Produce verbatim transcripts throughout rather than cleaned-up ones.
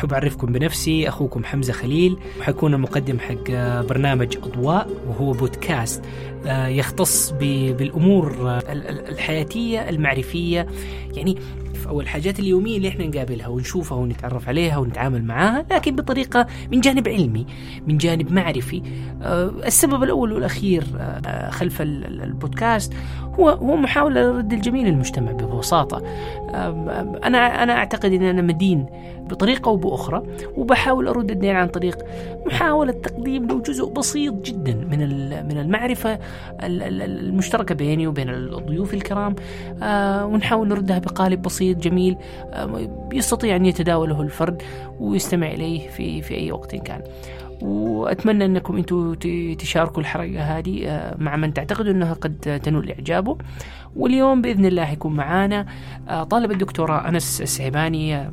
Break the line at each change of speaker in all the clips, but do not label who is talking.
أحب أعرفكم بنفسي، أخوكم حمزة خليل، وحيكون المقدم حق برنامج أضواء، وهو بودكاست يختص بالأمور الحياتية المعرفية، يعني أو الحاجات اليومية اللي إحنا نقابلها ونشوفها ونتعرف عليها ونتعامل معاها، لكن بطريقة من جانب علمي، من جانب معرفي. السبب الأول والأخير خلف البودكاست هو هو محاولة لرد الجميل للمجتمع ببساطة. أنا أنا أعتقد أن أنا مدين بطريقة أو بأخرى، وبحاول أرد الدين عن طريق محاولة تقديم له جزء بسيط جدا من من المعرفة المشتركة بيني وبين الضيوف الكرام، ونحاول نردها بقالب بسيط جميل يستطيع أن يتداوله الفرد ويستمع إليه في في أي وقت كان. وأتمنى أنكم أنتم تشاركوا الحلقة هذه مع من تعتقدوا أنها قد تنول إعجابه. واليوم بإذن الله يكون معانا طالب الدكتوراه أنس السعيباني،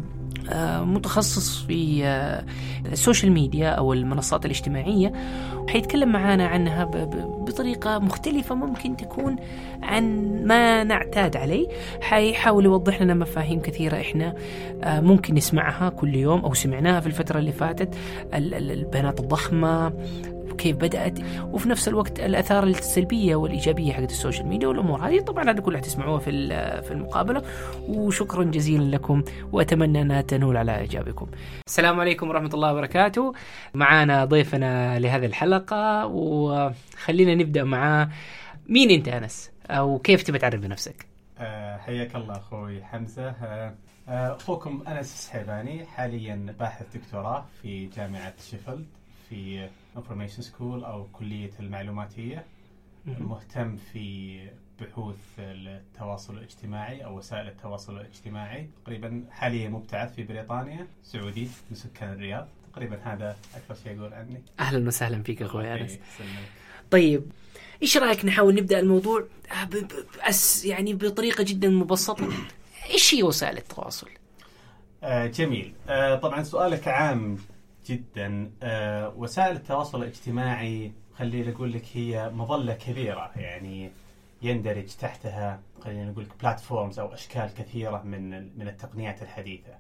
متخصص في السوشيال ميديا أو المنصات الاجتماعية، حيتكلم معانا عنها بطريقة مختلفة ممكن تكون عن ما نعتاد عليه. حيحاول يوضح لنا مفاهيم كثيرة إحنا ممكن نسمعها كل يوم أو سمعناها في الفترة اللي فاتت، البيانات الضخمة كيف بدأت، وفي نفس الوقت الآثار السلبية والإيجابية حقت السوشيال ميديا والأمور هذه. طبعا هذا كله تسمعوها في في المقابلة، وشكرا جزيلا لكم، وأتمنى أنها تنول على إعجابكم. السلام عليكم ورحمة الله وبركاته. معانا ضيفنا لهذه الحلقة، وخلينا نبدأ معاه. مين أنت أنس، أو كيف تبي تعرف بنفسك؟
أه حياك الله أخوي حمزة. أه أخوكم أنس السعيباني، حاليا باحث دكتوراه في جامعة شيفيلد في Information School أو كلية المعلوماتية، مهتم في بحوث التواصل الاجتماعي أو وسائل التواصل الاجتماعي. تقريبا حاليا مبتعث في بريطانيا، سعودي من سكان الرياض. تقريبا هذا أكثر شيء أقول عني.
أهلا وسهلا فيك أخوي أنس. طيب إيش رأيك نحاول نبدأ الموضوع بس يعني بطريقة جدا مبسطة؟ إيش هي وسائل التواصل؟
آه جميل. آه طبعا سؤالك عام جدا. آه وسائل التواصل الاجتماعي خليني أقول لك هي مظلة كبيرة، يعني يندرج تحتها خلينا نقول بلاتفورمز أو أشكال كثيرة من من التقنيات الحديثة.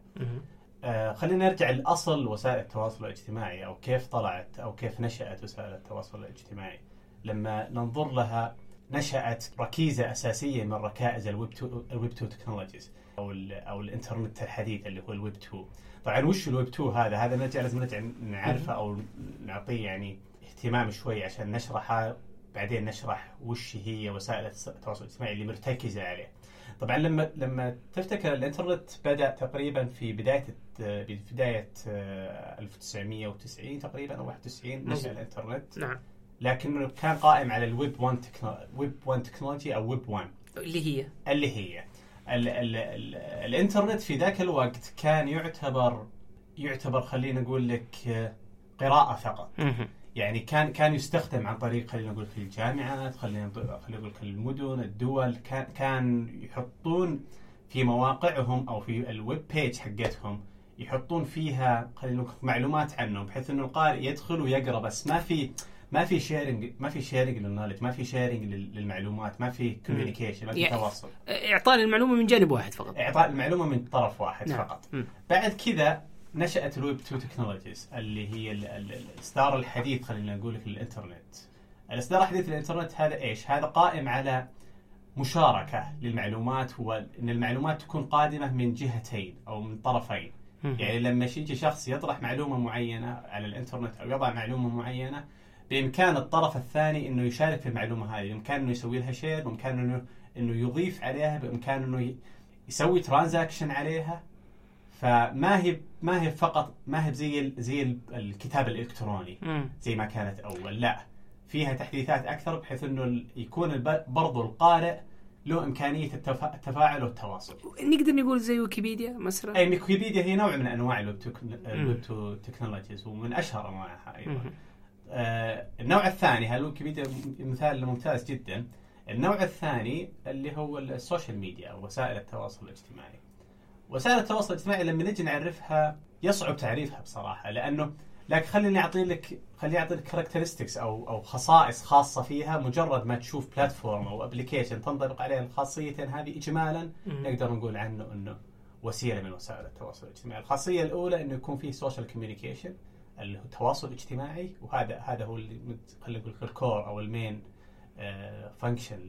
آه خلينا نرجع لأصل وسائل التواصل الاجتماعي، أو كيف طلعت أو كيف نشأت وسائل التواصل الاجتماعي. لما ننظر لها، نشأت ركيزة أساسية من ركائز الويب تو الويب تو تكنولوجيز أو ال أو الإنترنت الحديث اللي هو الويب تو. طبعا وش الويب تو هذا؟ هذا نرجع لازم نرجع نعرفه أو نعطيه يعني اهتمام شوي عشان نشرحها، بعدين نشرح وش هي وسائل التواصل الاجتماعي اللي مرتكزة عليه. طبعا لما لما تفتكر الإنترنت بدأ تقريبا في بداية بداية ألف وتسعمية وتسعين تقريبا أو واحد وتسعين نشأ الإنترنت.
نعم.
لكنه كان قائم على الويب واحد ويب واحد تكنولوجي أو ويب واحد
اللي هي
اللي هي ال ال ال الإنترنت في ذاك الوقت كان يعتبر يعتبر خلينا نقول لك قراءة فقط. يعني كان كان يستخدم عن طريق خلينا نقول في الجامعات، خلينا خلينا نقول في المدن، الدول. كان كان يحطون في مواقعهم أو في الويب بيج حقتهم يحطون فيها خلينا نقول معلومات عنهم، بحيث إنه القارئ يدخل ويقرأ، بس ما في ما في شيرنج ما في شيرنج للنولج، ما في شيرنج للمعلومات، ما في كوميونيكيشن، ما في يعني تواصل.
إعطاء المعلومة من جانب واحد فقط.
إعطاء المعلومة من طرف واحد. نعم. فقط.
م.
بعد كذا نشأت الويب تو تكنولوجيز اللي هي الإصدار الحديث خلينا نقول لك للإنترنت. الإصدار الحديث للإنترنت هذا إيش؟ هذا قائم على مشاركة للمعلومات، هو إن المعلومات تكون قادمة من جهتين أو من طرفين. م. يعني لما يجي شخص يطرح معلومة معينة على الإنترنت أو يضع معلومة معينة، بإمكان الطرف الثاني إنه يشارك في المعلومة هذه، بإمكانه إنه يسوي لها شير، بإمكانه إنه إنه يضيف عليها، بإمكانه إنه يسوي ترانزاكشن عليها. فما هي ما هي فقط ما هي زي زي الكتاب الإلكتروني زي ما كانت أول، لا فيها تحديثات أكثر، بحيث إنه يكون برضو القارئ له إمكانية التفاعل والتواصل.
نقدر نقول زي ويكيبيديا مثلا.
أي ويكيبيديا هي نوع من أنواع الويب تو تكنولوجيز ومن أشهر أنواعها أيضا. آه النوع الثاني هالويكيبيديا مثال ممتاز جدا. النوع الثاني اللي هو السوشيال ميديا أو وسائل التواصل الاجتماعي. وسائل التواصل الاجتماعي لما نجي نعرفها يصعب تعريفها بصراحة، لأنه لكن خليني أعطي لك خليني أعطي لك كاركترستكس أو أو خصائص خاصة فيها. مجرد ما تشوف بلاتفورم أو أبليكيشن تنطبق عليه الخاصيتين هذه إجمالا م- نقدر نقول عنه إنه وسيله من وسائل التواصل الاجتماعي. الخاصيه الاولى انه يكون فيه سوشيال كوميونيكيشن اللي هو التواصل الاجتماعي، وهذا هذا هو اللي خلينا نقول الكور او المين فانكشن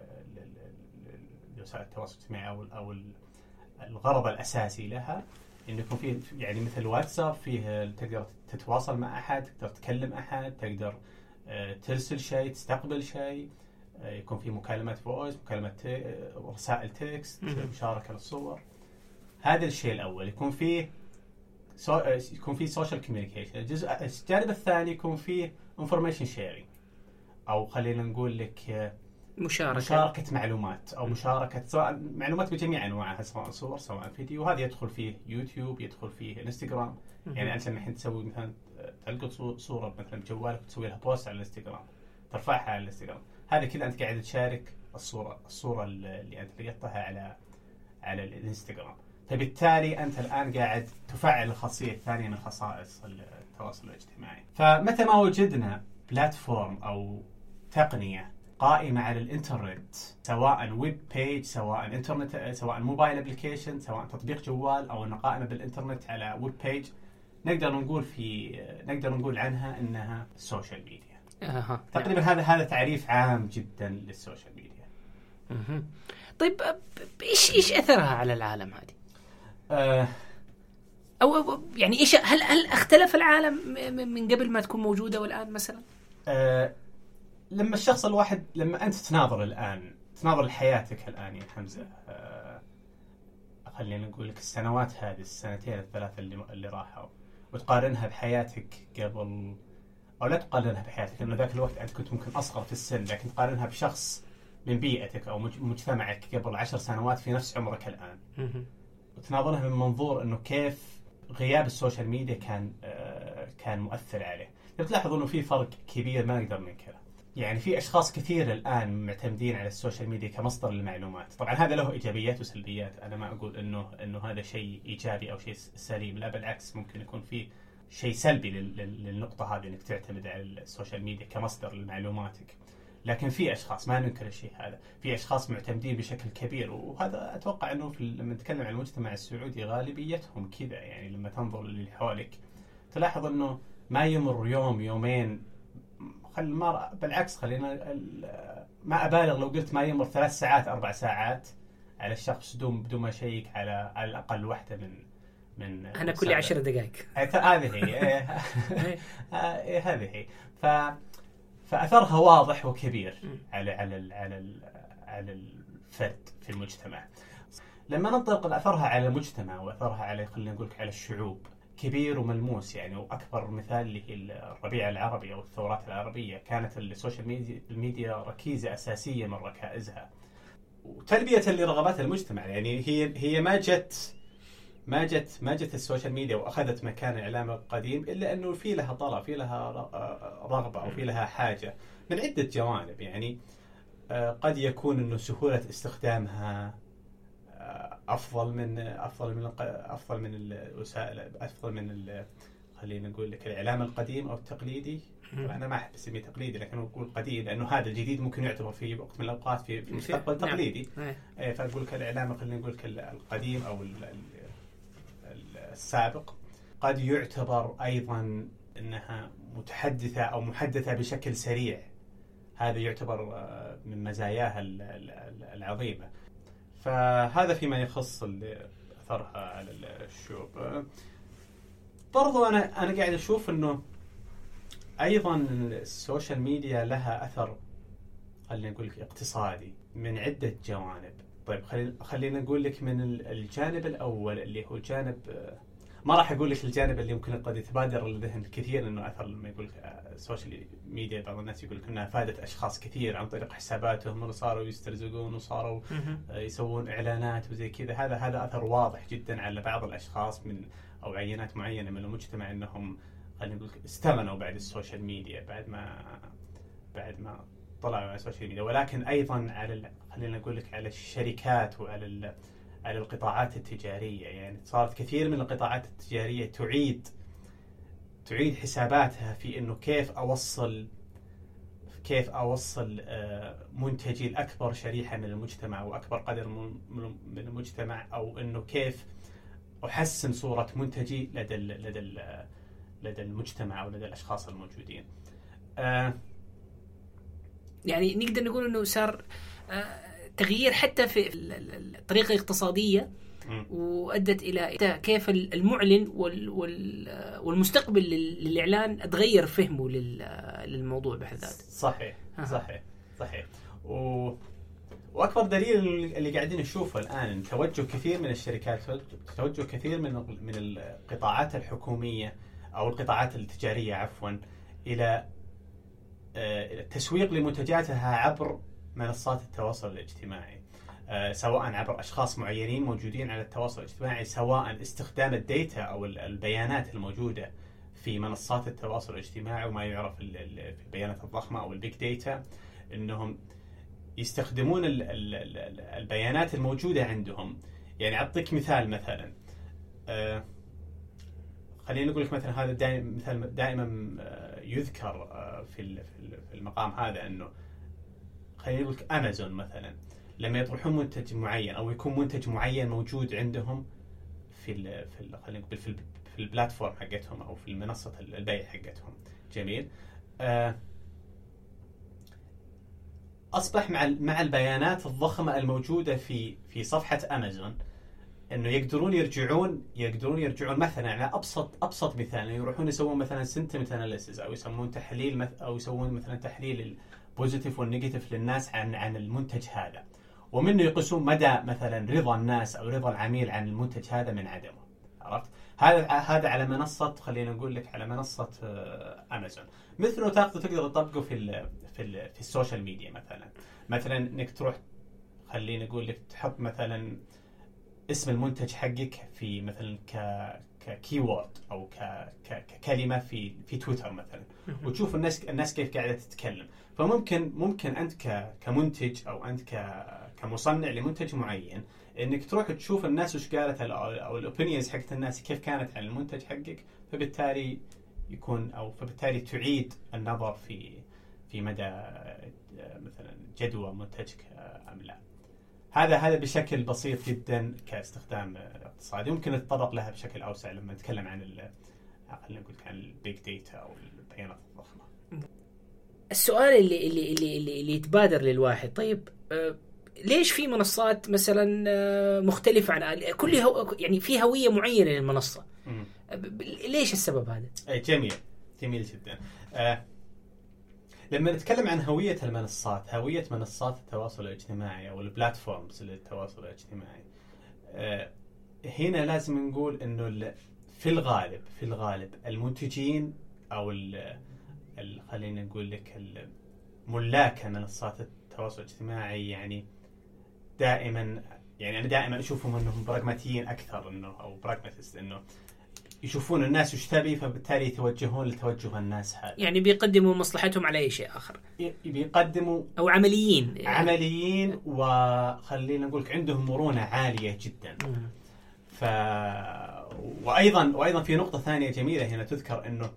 لوسائل التواصل الاجتماعي او او الغرض الاساسي لها، انه يكون فيه يعني مثل واتساب فيه تقدر تتواصل مع احد، تقدر تكلم احد، تقدر ترسل شيء، تستقبل شيء، يكون في مكالمات فويس، مكالمات رسائل تكست، مشاركه للصور. هذا الشيء الاول. يكون فيه سو... يكون فيه سوشيال كوميونيكيشن. الجزء الجانب الثاني يكون فيه انفورميشن شيرنج، او خلينا نقول لك
مشاركة
مشاركة معلومات أو مشاركة سواء معلومات بجميع أنواعها، سواء صور سواء فيديو. وهذا يدخل فيه يوتيوب، يدخل فيه انستغرام. يعني أنت لما الحين تسوي مثلا تلقط صورة مثلا بجوالك وتسوي لها بوست على الانستغرام، ترفعها على الانستغرام، هذا كذا أنت قاعد تشارك الصورة الصورة اللي أنت لقطتها على على الانستغرام. فبالتالي أنت الآن قاعد تفعل الخاصية الثانية من خصائص التواصل الاجتماعي. فمتى ما وجدنا بلاتفورم أو تقنية قائمة على الانترنت، سواء ويب بيج، سواء انترنت، سواء موبايل ابلكيشن، سواء تطبيق جوال، او انه قائمة بالانترنت على ويب بيج، نقدر نقول في نقدر نقول عنها انها سوشيال ميديا.
أه.
تقريبا هذا هذا تعريف عام جدا للسوشيال ميديا.
أه. طيب ايش ايش اثرها على العالم هذه؟
أه
او يعني ايش هل هل اختلف العالم من قبل ما تكون موجودة والان مثلا؟
أه لما الشخص الواحد لما أنت تناظر الآن تناظر حياتك الآن يا حمزة، أه خلينا نقول لك السنوات هذه، السنتين الثلاثة اللي اللي راحوا، وتقارنها بحياتك قبل، أو لا تقارنها بحياتك لأنه ذاك الوقت أنت كنت ممكن أصغر في السن، لكن تقارنها بشخص من بيئتك أو مجتمعك قبل عشر سنوات في نفس عمرك الآن، وتناظرها من منظور إنه كيف غياب السوشيال ميديا كان أه كان مؤثر عليه. بتلاحظ إنه في فرق كبير ما نقدر ننكره. يعني في أشخاص كثير الآن معتمدين على السوشيال ميديا كمصدر للمعلومات. طبعا هذا له إيجابيات وسلبيات، أنا ما أقول إنه إنه هذا شيء إيجابي أو شيء سليم، لا بالعكس ممكن يكون فيه شيء سلبي للنقطة هذه إنك تعتمد على السوشيال ميديا كمصدر لمعلوماتك. لكن في أشخاص ما ننكر الشيء هذا، في أشخاص معتمدين بشكل كبير، وهذا أتوقع إنه في لما نتكلم عن المجتمع السعودي غالبيتهم كذا. يعني لما تنظر اللي حولك تلاحظ إنه ما يمر يوم يومين، خل ما بالعكس خلينا ما أبالغ لو قلت ما يمر ثلاث ساعات أربع ساعات على الشخص بدون بدون ما يشيك على على الأقل واحدة من من
أنا كل عشر دقائق.
هذه هي هذه هي ف فأثرها واضح وكبير على على على على الفرد في المجتمع. لما ننطلق أثرها على المجتمع وأثرها على خلينا نقول على الشعوب كبير وملموس. يعني وأكبر مثال اللي هي الربيع العربي أو الثورات العربية، كانت السوشيال ميديا الميديا ركيزة أساسية من ركائزها وتلبية لرغبات المجتمع. يعني هي هي ما جت ما جت ما جت السوشيال ميديا وأخذت مكان الإعلام القديم إلا أنه في لها طلب، في لها رغبة أو في لها حاجة من عدة جوانب. يعني قد يكون أنه سهولة استخدامها أفضل من أفضل من أفضل من الوسائل، أفضل من خلينا نقول لك الإعلام القديم أو التقليدي. أنا ما أحب أسميه تقليدي لكن أقول قديم لأنه هذا الجديد ممكن يعتبر في وقت من الأوقات في في مستقبل تقليدي. نعم. فأقول لك الإعلام خلينا نقول لك القديم أو السابق قد يعتبر أيضا أنها متحدثة أو محدثة بشكل سريع. هذا يعتبر من مزاياها العظيمة. فهذا فيما يخص اللي أثرها على الشعوب. برضو أنا أنا قاعد أشوف إنه أيضا السوشيال ميديا لها أثر خلينا نقول لك اقتصادي من عدة جوانب. طيب خلينا نقول لك من الجانب الأول اللي هو جانب، ما راح أقول لك الجانب اللي ممكن قد يتبادر للذهن كثير إنه أثر لما يقول السوشيال ميديا. بعض الناس يقول لك إنها فادت أشخاص كثير عن طريق حساباتهم وصاروا يسترزقون وصاروا يسوون إعلانات وزي كذا. هذا هذا أثر واضح جدا على بعض الأشخاص من أو عينات معينة من المجتمع إنهم خلينا نقول استغنوا بعد السوشيال ميديا بعد ما بعد ما طلعوا على السوشيال ميديا. ولكن أيضا على خلينا نقول لك على الشركات وعلى على القطاعات التجارية. يعني صارت كثير من القطاعات التجارية تعيد تعيد حساباتها في إنه كيف أوصل كيف أوصل منتجي لأكبر شريحة من المجتمع وأكبر قدر من المجتمع، أو إنه كيف أحسن صورة منتجي لدى ال لدى ال لدى المجتمع أو لدى الأشخاص الموجودين. آه
يعني نقدر نقول إنه صار آه تغيير حتى في الطريقة الاقتصادية، وأدت إلى كيف المعلن والمستقبل للإعلان تغير فهمه للموضوع بحد ذاته.
صحيح صحيح صحيح. و... وأكبر دليل اللي قاعدين نشوفه الآن توجه كثير من الشركات، توجه كثير من من القطاعات الحكومية أو القطاعات التجارية عفوا إلى التسويق لمنتجاتها عبر منصات التواصل الاجتماعي، سواء عبر أشخاص معينين موجودين على التواصل الاجتماعي، سواء استخدام الديتا أو البيانات الموجودة في منصات التواصل الاجتماعي وما يعرف البيانات الضخمة أو البيج ديتا، إنهم يستخدمون البيانات الموجودة عندهم. يعني أعطيك مثال، مثلا آه خلينا نقول لك مثلا هذا دائما مثال دائما يذكر في في المقام هذا، إنه خلينا نقول لك أمازون مثلا لما يطرحون منتج معين أو يكون منتج معين موجود عندهم في ال في ال خلينا نقول في ال في البلاتفورم حقتهم أو في المنصة البيع حقتهم. جميل. آه أصبح مع مع البيانات الضخمة الموجودة في في صفحة أمازون إنه يقدرون يرجعون يقدرون يرجعون مثلا على أبسط أبسط مثال، يروحون يسوون مثلا sentiment analysis أو يسمون تحليل مث أو يسوون مثلا تحليل البوزيتيف والنيجاتيف للناس عن عن المنتج هذا، ومنه يقيسون مدى مثلا رضا الناس أو رضا العميل عن المنتج هذا من عدمه. عرفت؟ هذا هذا على منصة خلينا نقول لك على منصة أمازون. مثله تاخذ تقدر تطبقه في ال في ال في السوشيال ميديا مثلا مثلا انك تروح خلينا نقول لك تحط مثلا اسم المنتج حقك في مثلا ك ككيورد او ك ككلمه في في تويتر مثلا، وتشوف الناس الناس كيف قاعده تتكلم. فممكن ممكن انت ك كمنتج او انت ك كمصنع لمنتج معين انك تروح تشوف الناس وش قالت او الاوبينيونز حقت الناس كيف كانت عن المنتج حقك، فبالتالي يكون او فبالتالي تعيد النظر في في مدى مثلا جدوى منتجك ام لا. هذا هذا بشكل بسيط جدا كاستخدام اقتصادي. ممكن نتطرق لها بشكل اوسع لما نتكلم عن خلينا نقول عن البيج داتا او البيانات الضخمه.
السؤال اللي اللي اللي اللي, اللي يتبادر للواحد، طيب آه ليش في منصات مثلا آه مختلفه عن كل هو يعني في هويه معينه للمنصه؟ م. ليش السبب هذا؟
اي جميل جميل جدا. آه لما نتكلم عن هوية المنصات، هوية منصات التواصل الاجتماعي أو البلاتفورمز للتواصل الاجتماعي، آه هنا لازم نقول إنه في الغالب في الغالب المنتجين أو ال خلينا نقول لك ملاك منصات التواصل الاجتماعي يعني دائما يعني أنا دائما أشوفهم إنهم براغماتيين أكثر إنه أو براغماتيست، إنه يشوفون الناس وش تبي فبالتالي يتوجهون لتوجه الناس هذا.
يعني بيقدموا مصلحتهم على أي شيء آخر.
بيقدموا
أو عمليين.
عمليين وخلينا نقولك عندهم مرونة عالية جدا. ف وأيضا وأيضا في نقطة ثانية جميلة هنا تذكر إنه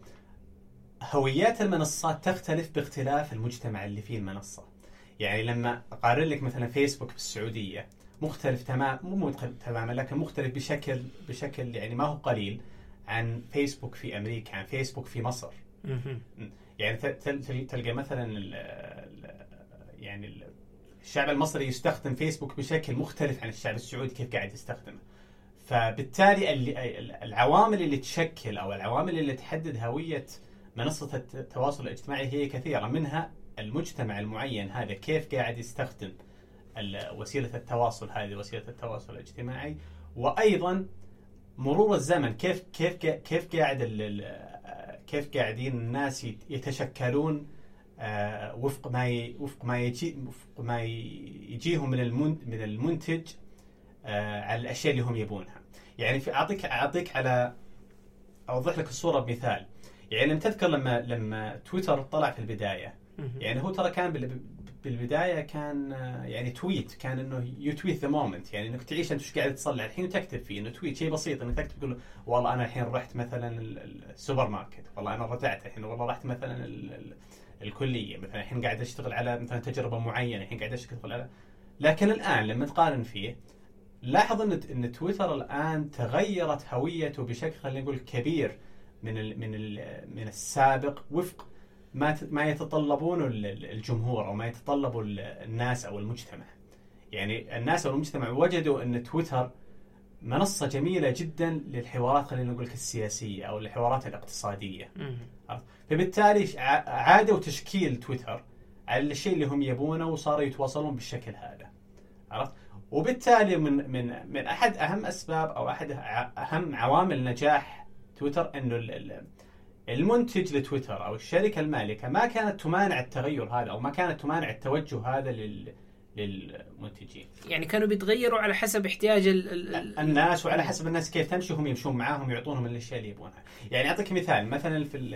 هويات المنصات تختلف باختلاف المجتمع اللي فيه المنصة. يعني لما أقارن لك مثلا فيسبوك بالسعودية مختلف تمام مو مختلف تماما لكن مختلف بشكل بشكل يعني ما هو قليل عن فيسبوك في أمريكا، عن فيسبوك في مصر. يعني تلقى مثلا ال ال يعني الشعب المصري يستخدم فيسبوك بشكل مختلف عن الشعب السعودي كيف قاعد يستخدمه. فبالتالي العوامل اللي تشكل أو العوامل اللي تحدد هوية منصة التواصل الاجتماعي هي كثيرة، منها المجتمع المعين هذا كيف قاعد يستخدم وسيلة التواصل هذه وسيلة التواصل الاجتماعي، وأيضا مرور الزمن كيف كيف كيف قاعد كيف قاعدين الناس يتشكلون وفق ما وفق ما يجي وفق ما يجيهم من من المنتج على الأشياء اللي هم يبونها. يعني في أعطيك أعطيك على أوضح لك الصورة بمثال. يعني لما تذكر لما لما تويتر طلع في البداية، يعني هو ترى كان بالبداية كان يعني تويت، كان إنه you tweet the moment، يعني إنك تعيش أنت وش قاعد تصلي الحين وتكتب فيه، إنه تويت شيء بسيط إنك تكتب تقول والله أنا الحين رحت مثلا السوبر ماركت، والله أنا رجعت الحين، والله رحت مثلا الكليه. مثلا الحين قاعد اشتغل على مثلا تجربه معينه، الحين قاعد اشتغل على، لكن الان لما تقارن فيه لاحظ ان ان تويتر الان تغيرت هويته بشكل خلينا نقول كبير من ال من ال من السابق، وفق ما ما يتطلبونه الجمهور او ما يتطلبه الناس او المجتمع. يعني الناس او المجتمع وجدوا ان تويتر منصة جميلة جدا للحوارات خلينا نقول السياسية او الحوارات الاقتصادية. فبالتالي عادوا تشكيل تويتر على الشيء اللي هم يبونه وصاروا يتواصلون بالشكل هذا. عرفت؟ وبالتالي من من من احد اهم اسباب او احد اهم عوامل نجاح تويتر انه المنتج لتويتر او الشركة المالكة ما كانت تمانع التغير هذا او ما كانت تمانع التوجه هذا لل للمنتجين.
يعني كانوا بيتغيروا على حسب احتياج ال ال
الناس وعلى حسب الناس كيف تمشي، هم يمشون معاهم يعطونهم الاشياء اللي يبونها. يعني اعطيك مثال، مثلا في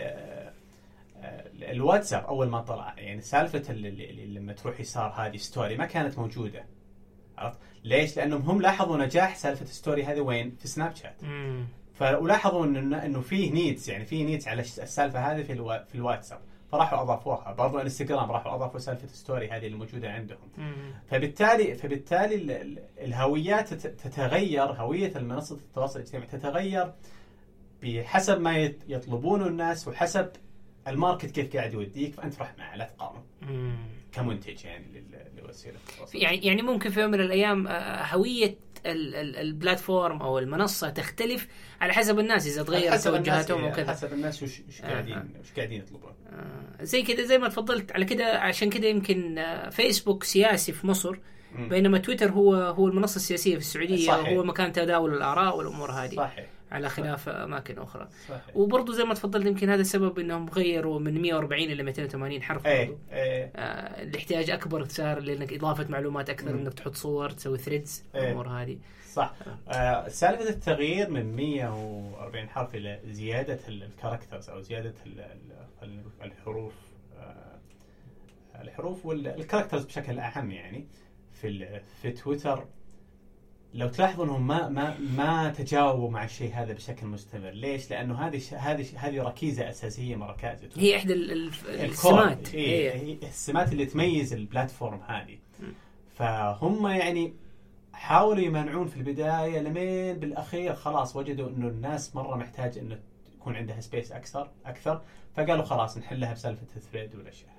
الواتساب اول ما طلع، يعني سالفه اللي لما تروح يسار هذه ستوري ما كانت موجوده. عرفت ليش؟ لانهم هم لاحظوا نجاح سالفه ستوري هذه وين؟ في سناب شات. فلاحظوا انه انه فيه نيدز، يعني فيه نيدز على السالفه هذه في الوا... في الواتساب، فراحوا اضافوها. برضو انستغرام راحوا اضافوا سالفه ستوري هذه اللي موجوده عندهم. فبالتالي فبالتالي الهويات تتغير، هويه المنصه التواصل الاجتماعي تتغير بحسب ما يطلبونه الناس وحسب الماركت كيف قاعد يوديك، فانت روح معه لا تقارن كمنتج يعني لوسيله التواصل.
يعني يعني ممكن في يوم من الايام هويه البلاتفورم او المنصه تختلف على حسب الناس اذا تغيرت توجهاتهم وكذا،
حسب الناس وش وش قاعدين آه. وش قاعدين يطلبون.
آه. زي كذا زي ما تفضلت على كذا، عشان كذا يمكن فيسبوك سياسي في مصر، م. بينما تويتر هو هو المنصه السياسيه في السعوديه، صحيح. وهو مكان تداول الاراء والامور هذه، صحيح. على خلاف صحيح. اماكن اخرى، وبرضه زي ما تفضلت يمكن هذا السبب انهم غيروا من مية وأربعين الى مئتين وثمانين حرف.
ايه ايه.
آه الاحتياج اكبر صار لانك اضافه معلومات اكثر، م. انك تحط صور، تسوي ثريدز، الامور ايه. هذه صح.
آه سالفه التغيير من مية وأربعين حرف الى زياده الكاركترز او زياده الحروف، آه الحروف والكاركترز بشكل اعم، يعني في في تويتر لو تلاحظوا انهم ما ما ما تجاوبوا مع الشيء هذا بشكل مستمر. ليش؟ لانه هذه هذه هذه ركيزه اساسيه من ركائز تويتر،
هي احدى السمات،
هي, هي السمات اللي تميز البلاتفورم هذه. فهم يعني حاولوا يمنعون في البدايه، لمين بالاخير خلاص وجدوا انه الناس مره محتاج انه يكون عندها سبيس اكثر اكثر فقالوا خلاص نحلها بسالفه الثريد والاشياء.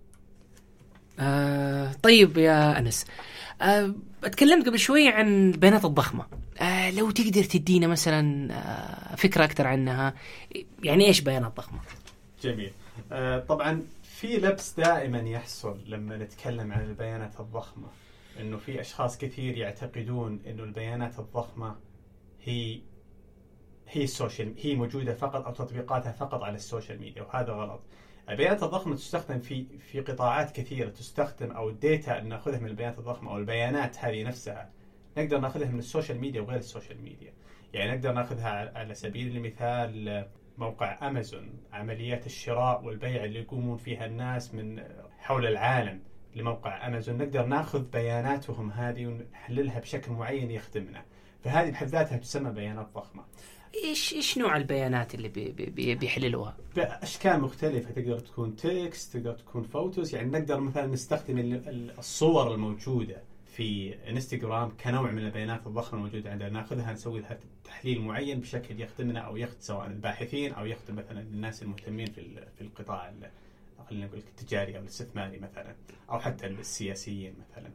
آه طيب يا أنس، آه اتكلمت قبل شوي عن البيانات الضخمة، آه لو تقدر تدينا مثلا آه فكرة أكثر عنها، يعني إيش بيانات ضخمة؟
جميل. آه طبعا في لبس دائما يحصل لما نتكلم عن البيانات الضخمة، إنه في أشخاص كثير يعتقدون إنه البيانات الضخمة هي هي السوشيال، هي موجودة فقط أو تطبيقاتها فقط على السوشيال ميديا، وهذا غلط. البيانات الضخمة تستخدم في في قطاعات كثيرة، تستخدم أو الداتا اللي نأخذها من البيانات الضخمة أو البيانات هذه نفسها نقدر نأخذها من السوشيال ميديا وغير السوشيال ميديا. يعني نقدر نأخذها على سبيل المثال موقع أمازون، عمليات الشراء والبيع اللي يقومون فيها الناس من حول العالم لموقع أمازون، نقدر نأخذ بياناتهم هذه ونحللها بشكل معين يخدمنا، فهذه بحد ذاتها تسمى بيانات ضخمة.
إيش إيش نوع البيانات اللي بي بي بيحللوها؟
بأشكال مختلفة، تقدر تكون تكست، تقدر تكون فوتوز. يعني نقدر مثلا نستخدم الصور الموجودة في انستغرام كنوع من البيانات الضخمة الموجودة عندنا، ناخذها نسوي لها تحليل معين بشكل يخدمنا أو يخدم سواء الباحثين أو يخدم مثلا الناس المهتمين في في القطاع خلينا نقول التجاري أو الاستثماري مثلا، أو حتى السياسيين مثلا.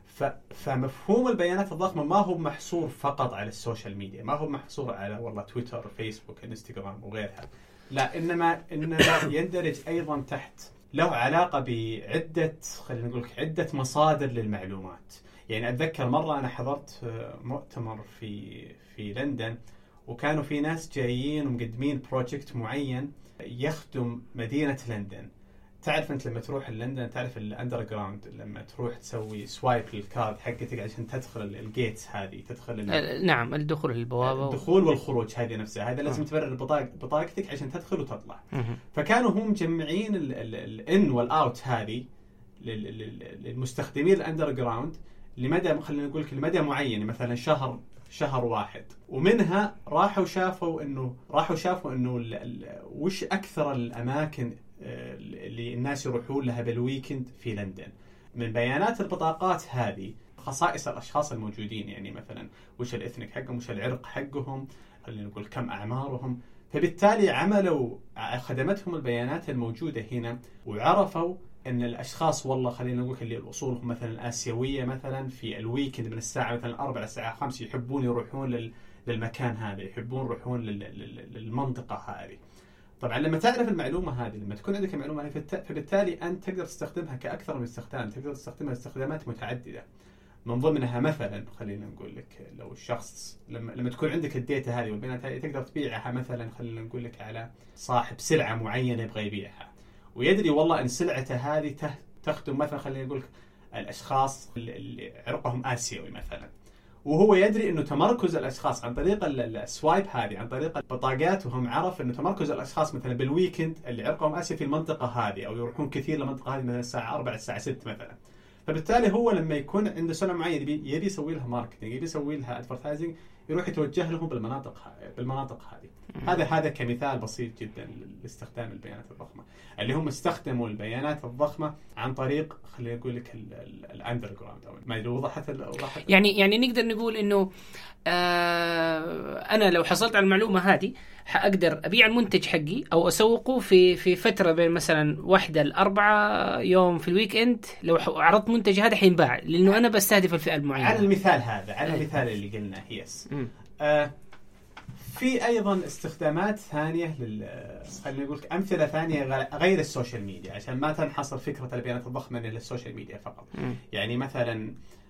فمفهوم البيانات الضخمة ما هو محصور فقط على السوشيال ميديا، ما هو محصور على والله تويتر، فيسبوك، انستغرام وغيرها، لا، إنما إنما يندرج أيضا تحت له علاقة بعدة خلينا نقول عدة مصادر للمعلومات. يعني أتذكر مرة أنا حضرت مؤتمر في في لندن، وكانوا في ناس جايين ومقدمين بروجكت معين يخدم مدينة لندن. تعرف أنت لما تروح لندن تعرف الأندر جراوند، لما تروح تسوي سوايب للكارد حقتك عشان تدخل الجيتس هذه، تدخل
نعم الدخول للبوابة،
الدخول والخروج هذه نفسها، هذا لازم تبرر بطاقة بطاقتك عشان تدخل وتطلع. فكانوا هم مجمعين الإن والأوت هذه للمستخدمين الأندر جراوند لمدى خلينا نقول لمدى معين، مثلا شهر شهر واحد، ومنها راحوا شافوا إنه راحوا شافوا إنه وش أكثر الأماكن اللي الناس يروحون لها بالويكند في لندن. من بيانات البطاقات هذه خصائص الأشخاص الموجودين، يعني مثلا وش الإثنيك حقهم، وش العرق حقهم، خلينا نقول كم أعمارهم. فبالتالي عملوا خدمتهم البيانات الموجودة هنا، وعرفوا أن الأشخاص والله خلينا نقول اللي أصولهم مثلا آسيوية مثلا في الويكند من الساعة مثلا أربعة الساعة خمسة يحبون يروحون للمكان هذا، يحبون يروحون للمنطقة هذه. طبعا لما تعرف المعلومة هذه، لما تكون عندك المعلومة هذه، فبالتالي أنت تقدر تستخدمها كأكثر من استخدام، تقدر تستخدمها استخدامات متعددة. من ضمنها مثلا خلينا نقول لك لو الشخص لما لما تكون عندك الداتا هذه والبيانات هذه، تقدر تبيعها مثلا خلينا نقول لك على صاحب سلعة معينة يبغى يبيعها، ويدري والله أن سلعته هذه تخدم مثلا خلينا نقول الأشخاص اللي عرقهم آسيوي مثلا، وهو يدري انه تمركز الاشخاص عن طريق السوايب هذه، عن طريق البطاقات، وهم عرف انه تمركز الاشخاص مثلا بالويكند اللي عرقهم اسيوي في المنطقه هذه، او يروحون كثير للمنطقه هذه مثلا الساعه أربعة الساعه ستة مثلا. فبالتالي هو لما يكون عنده سلعه معينه يبي يسوي لها ماركتنج، يبي يسوي لها ادفرتايزنج، يروح يتوجه لهم بالمناطق بالمناطق هذه. هذا هذا كمثال بسيط جدا لاستخدام البيانات الضخمه، اللي هم استخدموا البيانات الضخمه عن طريق خلينا نقول لك الاندر جراوند. او ما ادري وضحت وضحت
يعني يعني نقدر نقول انه آه انا لو حصلت على المعلومه هذه حاقدر ابيع المنتج حقي او اسوقه في في فتره بين مثلا واحدة لأربعة يوم في الويك اند. لو عرضت منتج هذا حينباع لانه انا بستهدف الفئه المعينه.
على المثال هذا، على أيه. المثال اللي قلناه يس آه في ايضا استخدامات ثانيه لل خلينا نقول امثله ثانيه غير السوشيال ميديا، عشان ما تنحصر فكره البيانات الضخمه للسوشيال ميديا فقط. م. يعني مثلا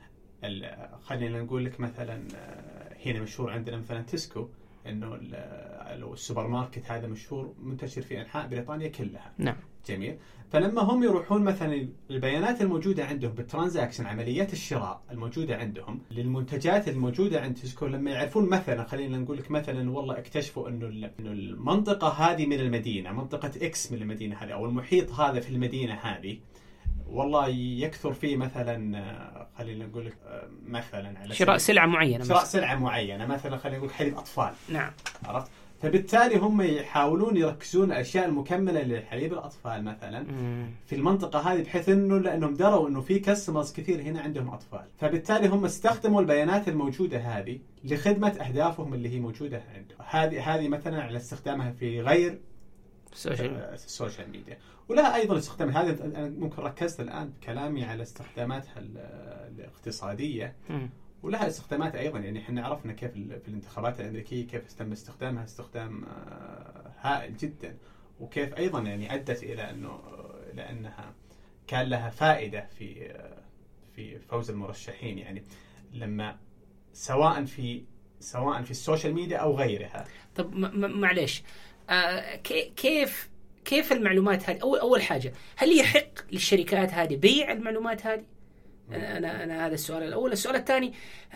خلينا نقول لك مثلا هنا مشهور عندنا مثلا تسكو، انه لو السوبر ماركت هذا مشهور منتشر في انحاء بريطانيا كلها.
نعم.
جميل. فلما هم يروحون مثلا البيانات الموجوده عندهم بالترانزاكشن، عمليات الشراء الموجوده عندهم للمنتجات الموجوده عند تسكو، لما يعرفون مثلا خلينا نقول لك مثلا والله اكتشفوا انه انه المنطقه هذه من المدينه، منطقه اكس من المدينه هذه، او المحيط هذا في المدينه هذه والله يكثر فيه مثلا خلينا نقول لك مثلا على
شراء سلعه معينه،
شراء سلعه معينه مثلا خلينا نقول حليب اطفال.
نعم.
عرفت؟ فبالتالي هم يحاولون يركزون الاشياء المكمله لحليب الاطفال مثلا
مم.
في المنطقه هذه، بحيث انه لانهم دروا انه في كاستمرز كثير هنا عندهم اطفال، فبالتالي هم استخدموا البيانات الموجوده هذه لخدمه اهدافهم اللي هي موجوده عندهم. هذه هذه مثلا على استخدامها في غير السوشيال ميديا، ولها ايضا استخدام. هذا انا ممكن ركزت الان بكلامي على استخداماتها الاقتصاديه،
م.
ولها استخدامات ايضا. يعني احنا عرفنا كيف في الانتخابات الامريكيه كيف تم استخدامها استخدام هائل جدا، وكيف ايضا يعني ادت الى انه لانها كان لها فائده في في فوز المرشحين، يعني لما سواء في سواء في السوشيال ميديا او غيرها.
طب معليش آه كيف كيف المعلومات هذه؟ أول أول حاجة، هل يحق للشركات هذه بيع المعلومات هذه؟ أنا أنا, أنا هذا السؤال الأول. السؤال الثاني،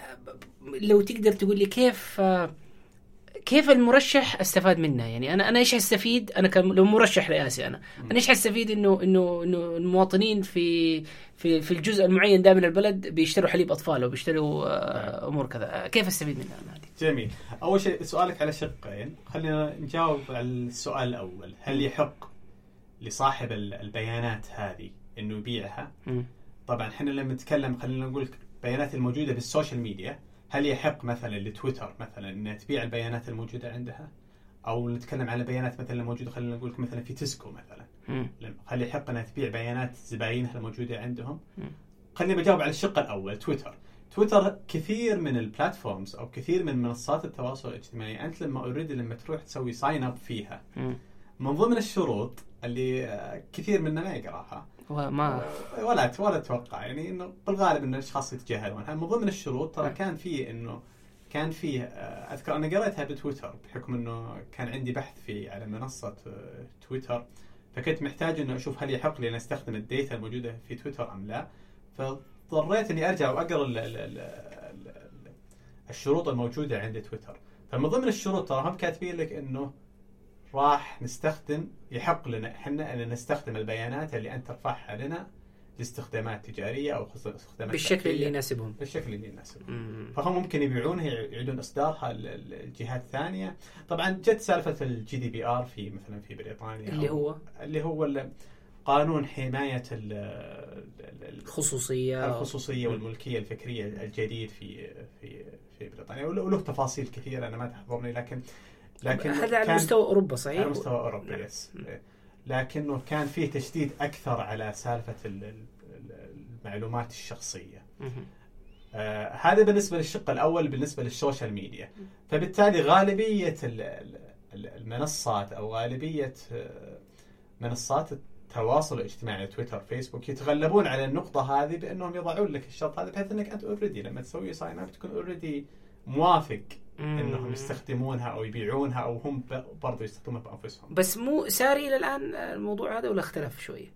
لو تقدر تقول لي كيف كيف المرشح استفاد منها؟ يعني أنا أنا إيش أستفيد أنا لو مرشح رئاسي؟ أنا أنا إيش أستفيد إنه إنه إنه المواطنين في في في الجزء المعين ده من البلد بيشتروا حليب أطفال وبيشتروا أمور كذا؟ كيف أستفيد منها أنا هذه؟
جميل. أول شيء سؤالك على شقين، خلينا نجاوب على السؤال الأول. هل يحق لصاحب البيانات هذه إنه يبيعها؟
م.
طبعا إحنا لما نتكلم خلينا نقول بيانات الموجودة بالسوشيال ميديا، هل يحق مثلا لتويتر مثلا إنها تبيع البيانات الموجودة عندها؟ أو نتكلم على بيانات مثلا الموجودة خلينا نقول مثلا في تسكو مثلا،
م.
هل يحق أنها تبيع بيانات زباينها الموجودة عندهم؟
م.
خلينا بجاوب على الشق الأول. تويتر تويتر كثير من البلاتفورمز أو كثير من منصات التواصل الاجتماعي، أنت لما أوريدي لما تروح تسوي ساين أب فيها،
م.
من ضمن الشروط اللي كثير مننا ما يقراها
وما
ولا ولا أتوقع يعني إنه بالغالب إن الأشخاص يتجاهلونها. من ضمن الشروط ترى كان فيه إنه كان فيه أذكر أنا قرأتها بتويتر بحكم إنه كان عندي بحث في على منصة تويتر، فكنت محتاج إنه أشوف هل يحق لي أن أستخدم الداتا الموجودة في تويتر أم لا. فاضطريت إني أرجع وأقرأ ال ال ال الشروط الموجودة عند تويتر. فمن ضمن الشروط ترى هم كاتبين لك إنه راح نستخدم، يحق لنا إحنا أن نستخدم البيانات اللي أنت ترفعها لنا لاستخدامات تجاريه او استخدامات
بالشكل اللي يناسبهم
بالشكل اللي يناسبهم فهم ممكن يبيعونها يعيدون اصدارها للجهات الثانيه. طبعا جت سالفه الجي دي بي ار في مثلا في بريطانيا
اللي هو
اللي هو قانون حمايه
الخصوصيه
الخصوصيه والملكيه الفكريه الجديد في في في بريطانيا، وله تفاصيل كثيره انا ما تحضرني، لكن لكن
هذا على مستوى اوروبا صحيح؟
على مستوى اوروبا يس. لكنه كان فيه تشديد اكثر على سالفه المعلومات الشخصيه. آه هذا بالنسبه للشق الاول بالنسبه للسوشيال ميديا. فبالتالي غالبيه المنصات او غالبيه منصات التواصل الاجتماعي تويتر فيسبوك يتغلبون على النقطه هذه بانهم يضعون لك الشرط هذا بحيث انك انت اوريدي لما تسوي ساين اب تكون اوريدي موافق انهم يستخدمونها او يبيعونها او هم برضو يستخدمونها بانفسهم.
بس مو ساري الى الان الموضوع هذا ولا اختلف شويه؟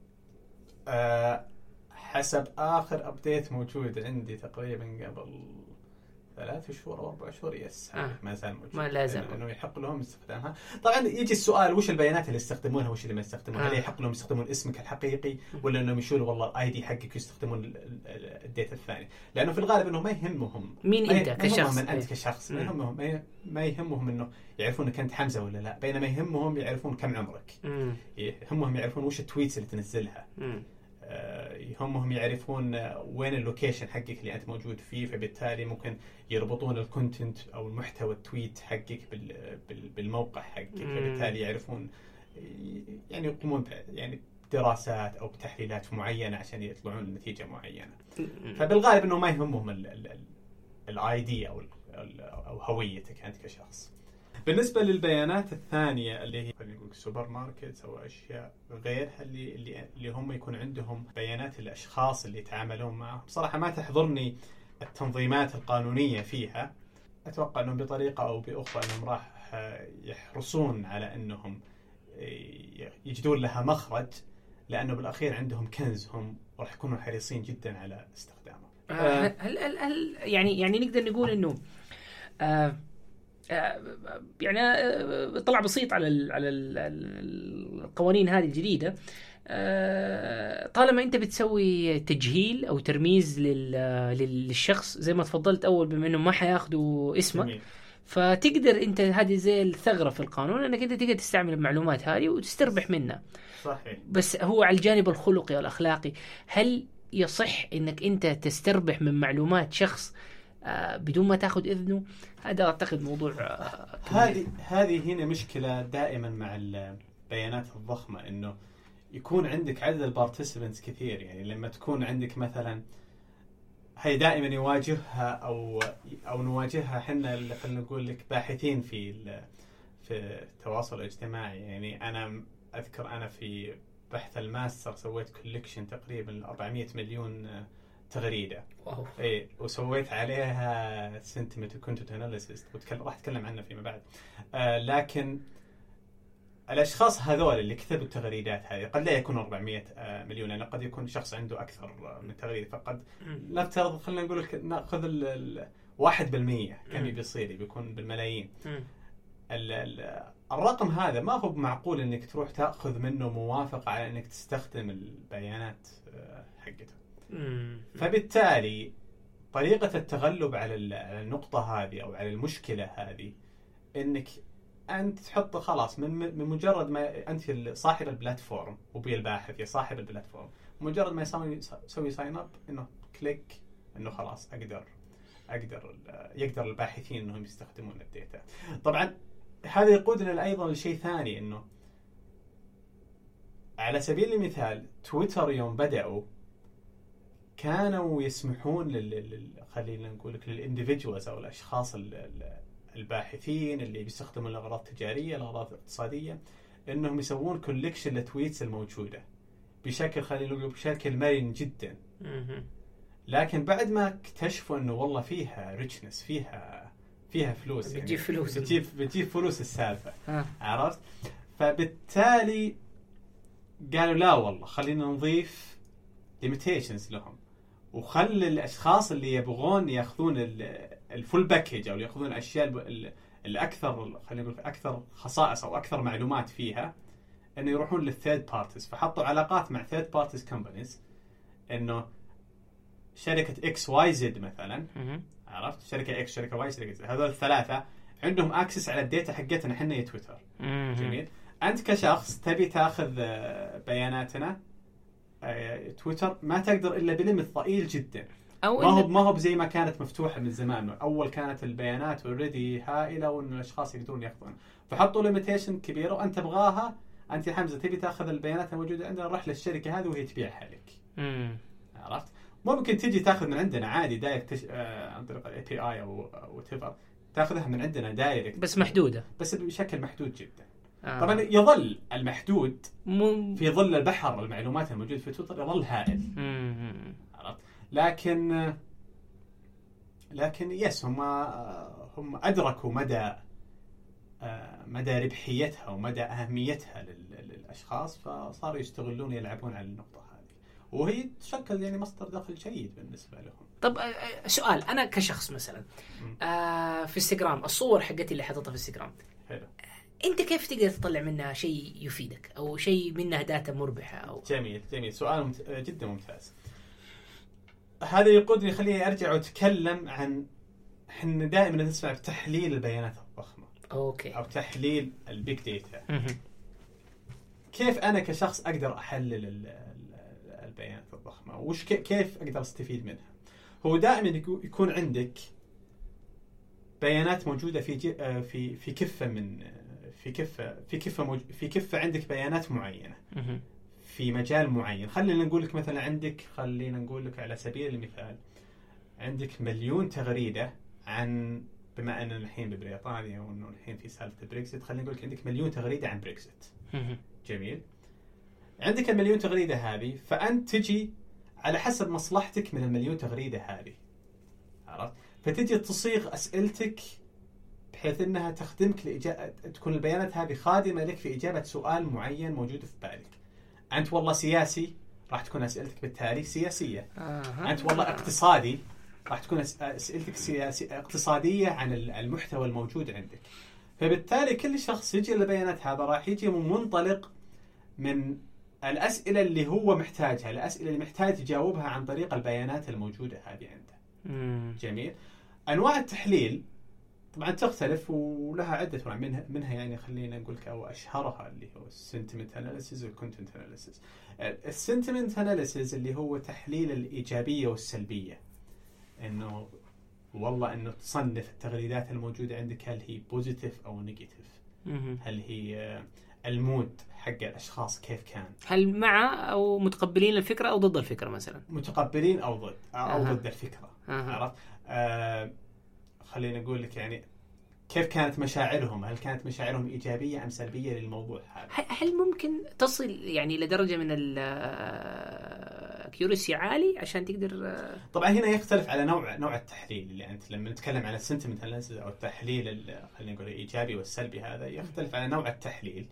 أه حسب اخر ابديت موجود عندي تقريبا قبل ثلاث شهور او اربع شهور يس
آه.
ما زال موجود،
ما لازم
انه يحق لهم استخدامها. طبعا يجي السؤال وش البيانات اللي يستخدمونها وش اللي ما يستخدمونها؟ هل آه. يحق لهم يستخدمون اسمك الحقيقي ولا انهم يشيلوا والله الاي دي حقك ويستخدمون الديتا الثاني؟ لانه في الغالب انه ما يهمهم
مين انت كشخص،
من انت كشخص ما يهمهم ما يهمهم انه يعرفون انك انت حمزه ولا لا، بينما يهمهم يعرفون كم عمرك،
مم.
يهمهم يعرفون وش التويتس اللي تنزلها،
مم.
يهمهم يعرفون وين اللوكيشن حقك اللي أنت موجود فيه، فبالتالي ممكن يربطون الكونتنت أو المحتوى التويت حقك بالموقع حقك، فبالتالي يعرفون يعني يقومون يعني دراسات أو بتحليلات معينة عشان يطلعون لنتيجة معينة. فبالغالب إنه ما يهمهم الآي دي أو أو هويتك أنت كشخص. بالنسبة للبيانات الثانية اللي هي خلينا نقول سوبر ماركت أو أشياء غيرها اللي اللي اللي هم يكون عندهم بيانات الأشخاص اللي يتعاملون معهم، بصراحة ما تحضرني التنظيمات القانونية فيها. أتوقع أنهم بطريقة أو بأخرى أنهم راح يحرصون على أنهم يجدون لها مخرج، لأنه بالأخير عندهم كنزهم وراح يكونوا حريصين جدا على استخدامه.
هل هل هل يعني يعني نقدر نقول إنه آه يعني طلع بسيط على ال على ال القوانين هذه الجديدة، طالما أنت بتسوي تجهيل أو ترميز للشخص زي ما تفضلت أول، بما أنه ما حياخدوا اسمك جميل. فتقدر أنت هذه زي الثغرة في القانون أنك أنت تقدر تستعمل المعلومات هذه وتستربح منها.
صحيح.
بس هو على الجانب الخلقي والأخلاقي، هل يصح أنك أنت تستربح من معلومات شخص آه بدون ما تاخذ إذنه؟ هذا أعتقد موضوع آه
هذه هذه هنا مشكلة دائما مع البيانات الضخمة، إنه يكون عندك عدد البارتيسيبنتس كثير. يعني لما تكون عندك مثلا هي دائما يواجهها أو أو نواجهها إحنا اللي خلينا نقول لك باحثين في في التواصل الاجتماعي. يعني أنا أذكر أنا في بحث الماستر سويت كوليكشن تقريبا أربعمية مليون تغريدة.
واو.
إيه وسويت عليها sentiment content analysis راح أتكلم عنه فيما بعد. آه لكن الأشخاص هذول اللي كتبوا التغريدات هذه قد لا يكون أربعمية مليون، يعني قد يكون شخص عنده أكثر من تغريدة، فقد نفترض خلينا نقول لك نأخذ الواحد بالمية كم بيصير بيكون بالملايين. الرقم هذا ما هو معقول إنك تروح تأخذ منه موافقة على إنك تستخدم البيانات حقته. فبالتالي طريقة التغلب على النقطة هذه أو على المشكلة هذه إنك أنت تحط خلاص من من مجرد ما أنت صاحب البلاتفورم وبي الباحث يا صاحب البلاتفورم، مجرد ما يسوي يسوي ساين اب إنه كليك إنه خلاص أقدر أقدر يقدر الباحثين إنهم يستخدمون الداتا. طبعا هذا يقودنا أيضا لشيء ثاني، إنه على سبيل المثال تويتر يوم بدأوا كانوا يسمحون لل خلينا نقول لك للانديفيدوالز او الاشخاص الباحثين اللي بيستخدموا الاغراض التجاريه الاغراض الاقتصاديه انهم يسوون كوليكشن للتويتس الموجوده بشكل خلينا نقول بشكل مرن جدا. لكن بعد ما اكتشفوا انه والله فيها ريتشنس فيها فيها فلوس،
بتجيب يعني فلوس
بتجيب بتجيب فلوس السالفه. عرفت؟ فبالتالي قالوا لا والله خلينا نضيف limitations لهم، وخلي الأشخاص اللي يبغون يأخذون الفول باكيج أو يأخذون الأشياء الأكثر خلينا نقول أكثر خصائص أو أكثر معلومات فيها، إنه يروحون للثيرد بارتيز. فحطوا علاقات مع ثيرد بارتيز كومبانيز انه شركه اكس واي زد مثلا،
مهم.
عرفت، شركه اكس شركه واي شركه زد، هذول الثلاثه عندهم اكسس على الداتا حقتنا احنا يا تويتر.
مهم.
جميل. انت كشخص تبي تاخذ آه، بياناتنا، آه، تويتر ما تقدر الا بليمت ضئيل جدا.
أو
ما هو
إن-
ما هو زي ما كانت مفتوحه من زمان. اول كانت البيانات اوريدي هائله وان الاشخاص يقدرون ياخذون، فحطوا ليميتيشن كبيره وانت تبغاها. انت يا حمزه تبي تاخذ البيانات الموجوده عندنا، روح للشركه هذه وهي تبيعها لك.
مم.
عرفت؟ ممكن تيجي تاخذ من عندنا عادي دايركت تش... آه عن طريق الاي بي اي او وات ايفر، تاخذها من عندنا دايركت
بس محدودة.
بس بشكل محدود جدا.
آه.
طبعا يظل المحدود
مم.
في ظل البحر المعلومات الموجود في تويتر يظل هائل.
مم.
عرفت؟ لكن لكن يس هم هم ادركوا مدى مدى ربحيتها ومدى اهميتها للاشخاص، فصاروا يستغلون يلعبون على النقطه هذه، وهي تشكل يعني مصدر دخل جيد بالنسبه لهم.
طب آه، سؤال، انا كشخص مثلا آه في انستغرام الصور حقتي اللي حاططها في انستغرام،
حلو.
انت كيف تقدر تطلع منها شيء يفيدك او شيء منها داتا مربحه؟ او
جميل جميل سؤال ممت... جدا ممتاز. هذا يقودني خليني ارجع واتكلم عن احنا دائما نسمع بتحليل البيانات الضخمه
اوكي
او تحليل البيج داتا.
مهم.
كيف انا كشخص اقدر احلل ال- ال- البيانات الضخمه، وش ك- كيف اقدر استفيد منها؟ هو دائما يكو- يكون عندك بيانات موجوده في ج- آه في في كفه من آه في كفه في كفه موج... في كفه عندك بيانات معينه
مهم.
في مجال معين. خلينا نقول لك مثلا عندك خلينا نقول لك على سبيل المثال عندك مليون تغريده عن، بما اننا الحين ببريطانيا وانه الحين في سالفه بريكزيت، خلينا نقول لك عندك مليون تغريده عن بريكزيت.
مهم.
جميل. عندك المليون تغريده هذه، فانت تجي على حسب مصلحتك من المليون تغريده هذه، عرفت؟ فتجي تصيغ اسئلتك بحيث انها تخدمك لإجابة، تكون البيانات هذه خادمه لك في اجابه سؤال معين موجود في بالك. انت والله سياسي، راح تكون اسئلتك بالتالي سياسيه.
آه.
انت والله اقتصادي، راح تكون اسئلتك سياسي اقتصاديه عن المحتوى الموجود عندك. فبالتالي كل شخص يجي للبيانات هذا راح يجي منطلق من الأسئلة اللي هو محتاجها، الأسئلة اللي محتاج يجاوبها عن طريق البيانات الموجودة هذه عنده.
مم.
جميل. أنواع التحليل طبعا تختلف ولها عدة أنواع، منها, منها يعني خلينا نقول أو أشهرها اللي هو السنتمنت أناليسيز والكونتنت أناليسيز. السنتمنت أناليسيز اللي هو تحليل الإيجابية والسلبية، إنه والله إنه تصنف التغريدات الموجودة عندك هل هي بوزيتيف أو نيجاتيف،
مهم.
هل هي المود حق الأشخاص كيف كان،
هل مع او متقبلين الفكره او ضد الفكره مثلا؟
متقبلين أو ضد أو
أها.
ضد الفكرة.
أها.
عرفت؟ آه خلينا نقول لك يعني كيف كانت مشاعرهم، هل كانت مشاعرهم إيجابية أم سلبية للموضوع هذا.
ه- هل ممكن تصل يعني لدرجه من الاكيورسي عالي عشان تقدر آه،
طبعا هنا يختلف على نوع نوع التحليل اللي أنت لما نتكلم على السنتمنت أناليسيس أو التحليل ال- خلينا نقول الإيجابي والسلبي، هذا يختلف على نوع التحليل.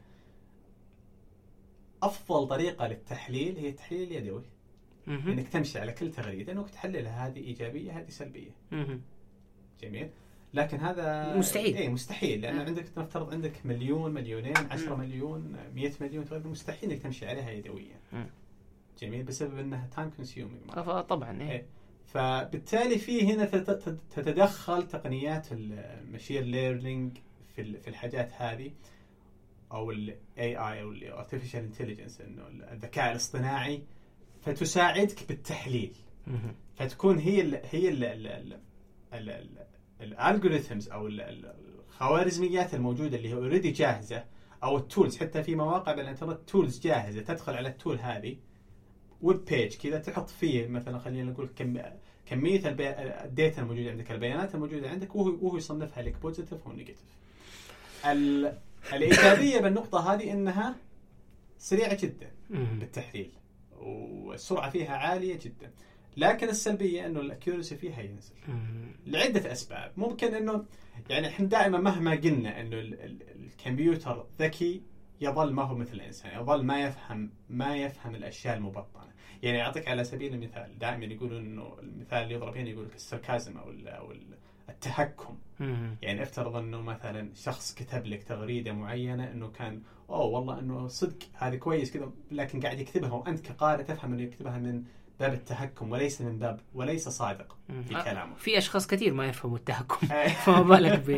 أفضل طريقة للتحليل هي التحليل اليدوي،
مهم.
انك تمشي على كل تغريده انك تحللها هذه ايجابيه هذه سلبيه.
مهم.
جميل. لكن هذا
مستحيل.
اي مستحيل، لان
آه.
عندك نفترض عندك مليون مليونين عشرة
مم.
مليون مئة مليون تغريده، مستحيل انك تمشي عليها يدويا.
مم.
جميل. بسبب انها تايم كونسيومينج.
آه، طبعا إيه.
إيه. فبالتالي في هنا تت- تت- تتدخل تقنيات المشين ليرنينج في ال- في الحاجات هذه، او الاي اي او الارتفيشال انتليجنس، انه الذكاء الاصطناعي، فتساعدك بالتحليل.
مهم.
فتكون هي ال هي ال ال ال ال ال الالجوريثمز او ال- ال- الخوارزميات الموجوده اللي هي اوريدي جاهزه، او التولز، حتى في مواقع بالانترنت تولز جاهزه، تدخل على التول هذه ويب بيج كذا تحط فيه مثلا خلينا نقول كم كميه البي... الداتا الموجوده عندك، البيانات الموجوده عندك، وهو وهو يصنفها لك بوزيتيف او نيجاتيف. ال... الايجابيه بالنقطه هذه انها سريعه جدا
مهم.
بالتحليل والسرعه فيها عاليه جدا، لكن السلبيه انه الاكيورسي فيها ينزل
مهم.
لعده اسباب. ممكن انه يعني احنا دائما مهما قلنا انه ال- ال- الكمبيوتر ذكي يظل ما هو مثل الانسان، يظل ما يفهم ما يفهم الاشياء المبطنه. يعني اعطيك على سبيل المثال، دائما يقولون انه المثال اللي يضرب هنا يقول لك السركازم او ال- او ال- التهكم.
مهم.
يعني افترض انه مثلا شخص كتب لك تغريده معينه انه كان اوه والله انه صدق هذا كويس كذا، لكن قاعد يكتبها وانت كقارئ تفهم انه يكتبها من باب التهكم وليس من باب وليس صادق في كلامه.
في أشخاص كثير ما يفهموا التهكم فما بالك ب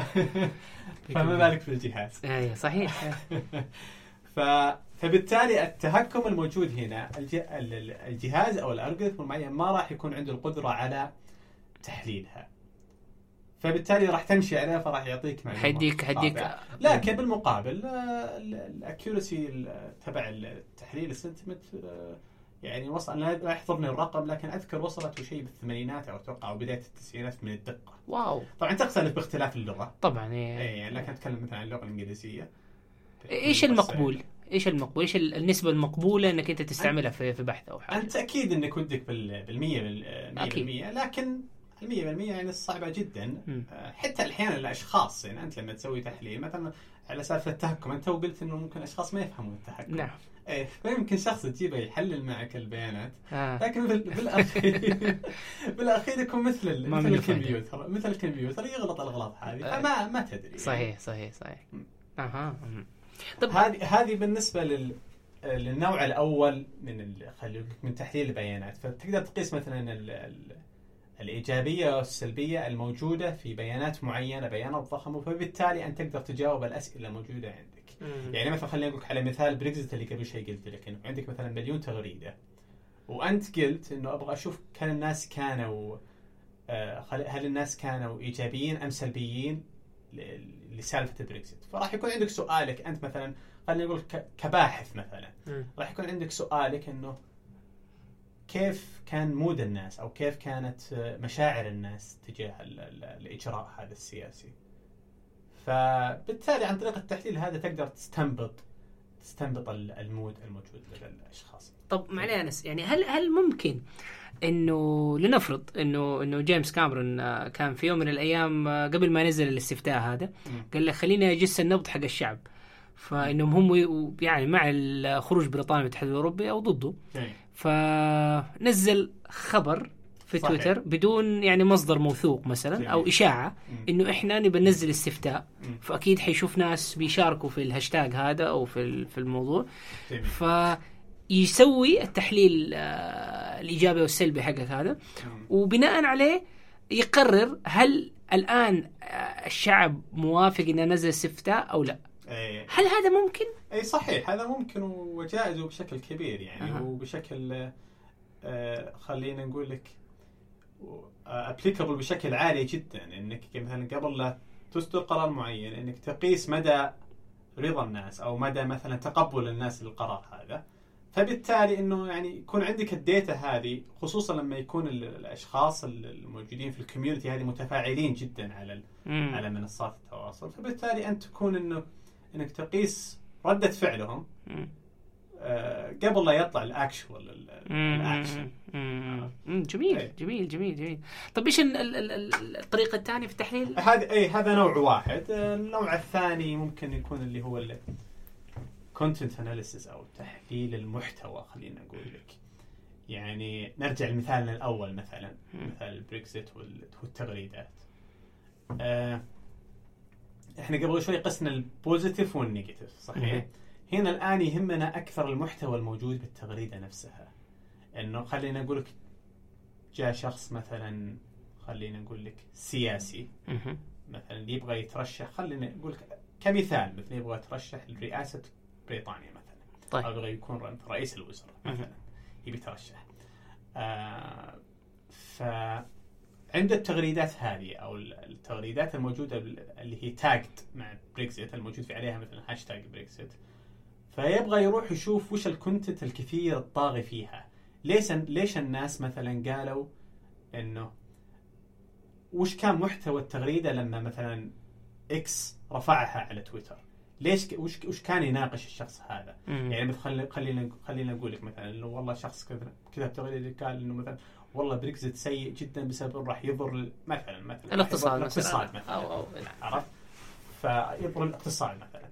فما بالك بالجهاز.
أي صحيح.
ف... فبالتالي التهكم الموجود هنا الجهاز أو الألغوريثم المعين ما راح يكون عنده القدرة على تحليلها، فبالتالي راح تمشي عليه فراح يعطيك معلومات.
حيديك حيديك
لكن بالمقابل الاكيورسي تبع التحليل السنتمنت يعني وصل، لا يحضرني الرقم لكن اذكر وصلت شيء بالثمانينات او اتوقع او بدايه التسعينات من الدقه.
واو.
طبعا تختلف باختلاف اللغه
طبعا.
اي يعني لكن اتكلم مثلا عن اللغه الانجليزيه.
ايش المقبول؟ ايش المقبول؟ ايش النسبه المقبوله انك انت تستعملها في في بحث او حاجه؟
انت اكيد انك ودك بالمية بالمية، لكن المية بالمية يعني صعبة جدا. م. حتى الحين الأشخاص يعني أنت لما تسوي تحليل مثلا على أساس التهكم، أنت وقلت إنه ممكن أشخاص ما يفهموا التهكم.
نعم.
إيه فيمكن شخص تجيبه يحلل معك البيانات
آه.
لكن بالأخير بالأخير يكون مثل مثل الكمبيوتر مثل الكمبيوتر يغلط الأغلاط هذه فما ما تدري.
صحيح يعني. صحيح صحيح.
أها. طب هذه هذه بالنسبة لل للنوع الأول من خلينا من تحليل البيانات. فتقدر تقيس مثلا ال ال الإيجابية والسلبية الموجودة في بيانات معينة، بيانات ضخمة، فبالتالي أنت تقدر تجاوب الأسئلة الموجودة عندك. مم. يعني مثلا خليني أقولك على مثال بريكزيت اللي قبل شيء قلت لك إنه عندك مثلا مليون تغريدة وأنت قلت إنه أبغى أشوف كان الناس كانوا آه هل الناس كانوا إيجابيين أم سلبيين لسالفة بريكزيت. فراح يكون عندك سؤالك أنت مثلا خليني أقول كباحث مثلا. مم. راح يكون عندك سؤالك إنه كيف كان مود الناس أو كيف كانت مشاعر الناس تجاه الإجراء هذا السياسي. فبالتالي عن طريق التحليل هذا تقدر تستنبط تستنبط المود الموجود لدى الأشخاص.
طب معلي أنس، يعني هل هل ممكن إنه لنفرض إنه إنه جيمس كاميرون كان في يوم من الأيام قبل ما ينزل الاستفتاء هذا م. قال له خلينا أجس النبض حق الشعب، فإنهم هم يعني مع الخروج بريطانيا من الاتحاد الأوروبي أو ضده، فنزل خبر في صحيح. تويتر بدون يعني مصدر موثوق مثلا جميل. أو إشاعة مم. إنه إحنا نبي ننزل استفتاء، مم. فأكيد حيشوف ناس بيشاركوا في الهاشتاج هذا أو في في الموضوع جميل. فيسوي التحليل الإيجابي والسلبي حقك هذا، مم. وبناء عليه يقرر هل الآن الشعب موافق إنه ننزل استفتاء أو لا.
أي.
هل هذا ممكن؟
أي صحيح، هذا ممكن وجائز بشكل كبير يعني أه. وبشكل آه خلينا نقول لك applicable بشكل عالي جدا، إنك مثلا قبل لا تصدر قرار معين إنك تقيس مدى رضا الناس أو مدى مثلا تقبل الناس للقرار هذا. فبالتالي إنه يعني يكون عندك الداتا هذه، خصوصا لما يكون الأشخاص الموجودين في الكوميونتي هذه متفاعلين جدا على على منصات التواصل، فبالتالي أنت تكون إنه انك تقيس ردة فعلهم آه قبل لا يطلع الاكشوال الاكشن.
جميل جميل جميل جميل. طب ايش الطريقه الثانيه في التحليل؟
هذا اي هذا نوع واحد. النوع الثاني ممكن يكون اللي هو الكونتنت اناليسيس او تحليل المحتوى. خلينا نقول لك يعني نرجع لمثالنا الاول مثلا مثال البريكزيت والتغريدات. آه احنا قبل شوي قسنا البوزيتيف والنيجاتيف صحيح. م- هنا الآن يهمنا أكثر المحتوى الموجود بالتغريدة نفسها. إنه خلينا نقول لك جاء شخص مثلا خلينا نقول لك سياسي م- مثلا يبغى يترشح، خلينا نقول كمثال مثلا يبغى يترشح لرئاسة بريطانيا مثلا. طيب. أو يبغى يكون رئيس الوزراء مثلا يبي يترشح. آه ف عند التغريدات هذه أو التغريدات الموجودة اللي هي تاجد مع بريكزيت الموجود في عليها مثلا هاشتاج بريكزيت، فيبغى يروح يشوف وش الكونتنت الكثير الطاغي فيها. ليش ليش الناس مثلا قالوا إنه وش كان محتوى التغريدة لما مثلا إكس رفعها على تويتر، ليش وش وش كان يناقش الشخص هذا. مم. يعني مثلا خلينا خلينا نقول لك مثلا إنه والله شخص كذا كتب تغريدة قال إنه مثلا والله بريكزيت سيء جدا بسبب راح يضر مثلا مثلا
الاقتصاد
مثلا, مثلا
أو أو
عرفت، فيضر الاقتصاد مثلا.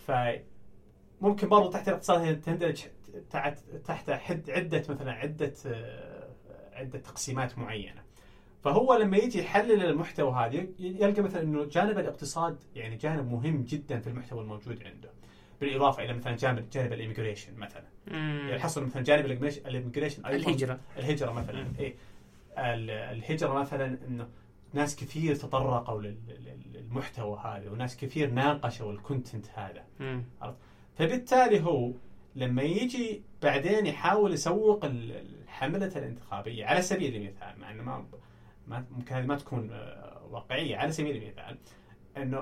فممكن برضو تحت الاقتصاد تندرج تحت تحت حد عدة مثلا عدة عدة تقسيمات معينة. فهو لما يجي يحلل المحتوى هذا يلقى مثلا إنه جانب الاقتصاد يعني جانب مهم جدا في المحتوى الموجود عنده. بالاضافه الى مثلا جانب جانب الاميجريشن مثلا.
مم.
يحصل مثلا جانب الاميجريشن ايضا
الهجره
الهجره مثلا. اي الهجره مثلا انه ناس كثير تطرقوا للمحتوى هذا وناس كثير ناقشوا الكونتنت هذا.
مم.
فبالتالي هو لما يجي بعدين يحاول يسوق الحملة الانتخابية على سبيل المثال، مع انه ما ما ممكن هذه ما تكون واقعية، على سبيل المثال انه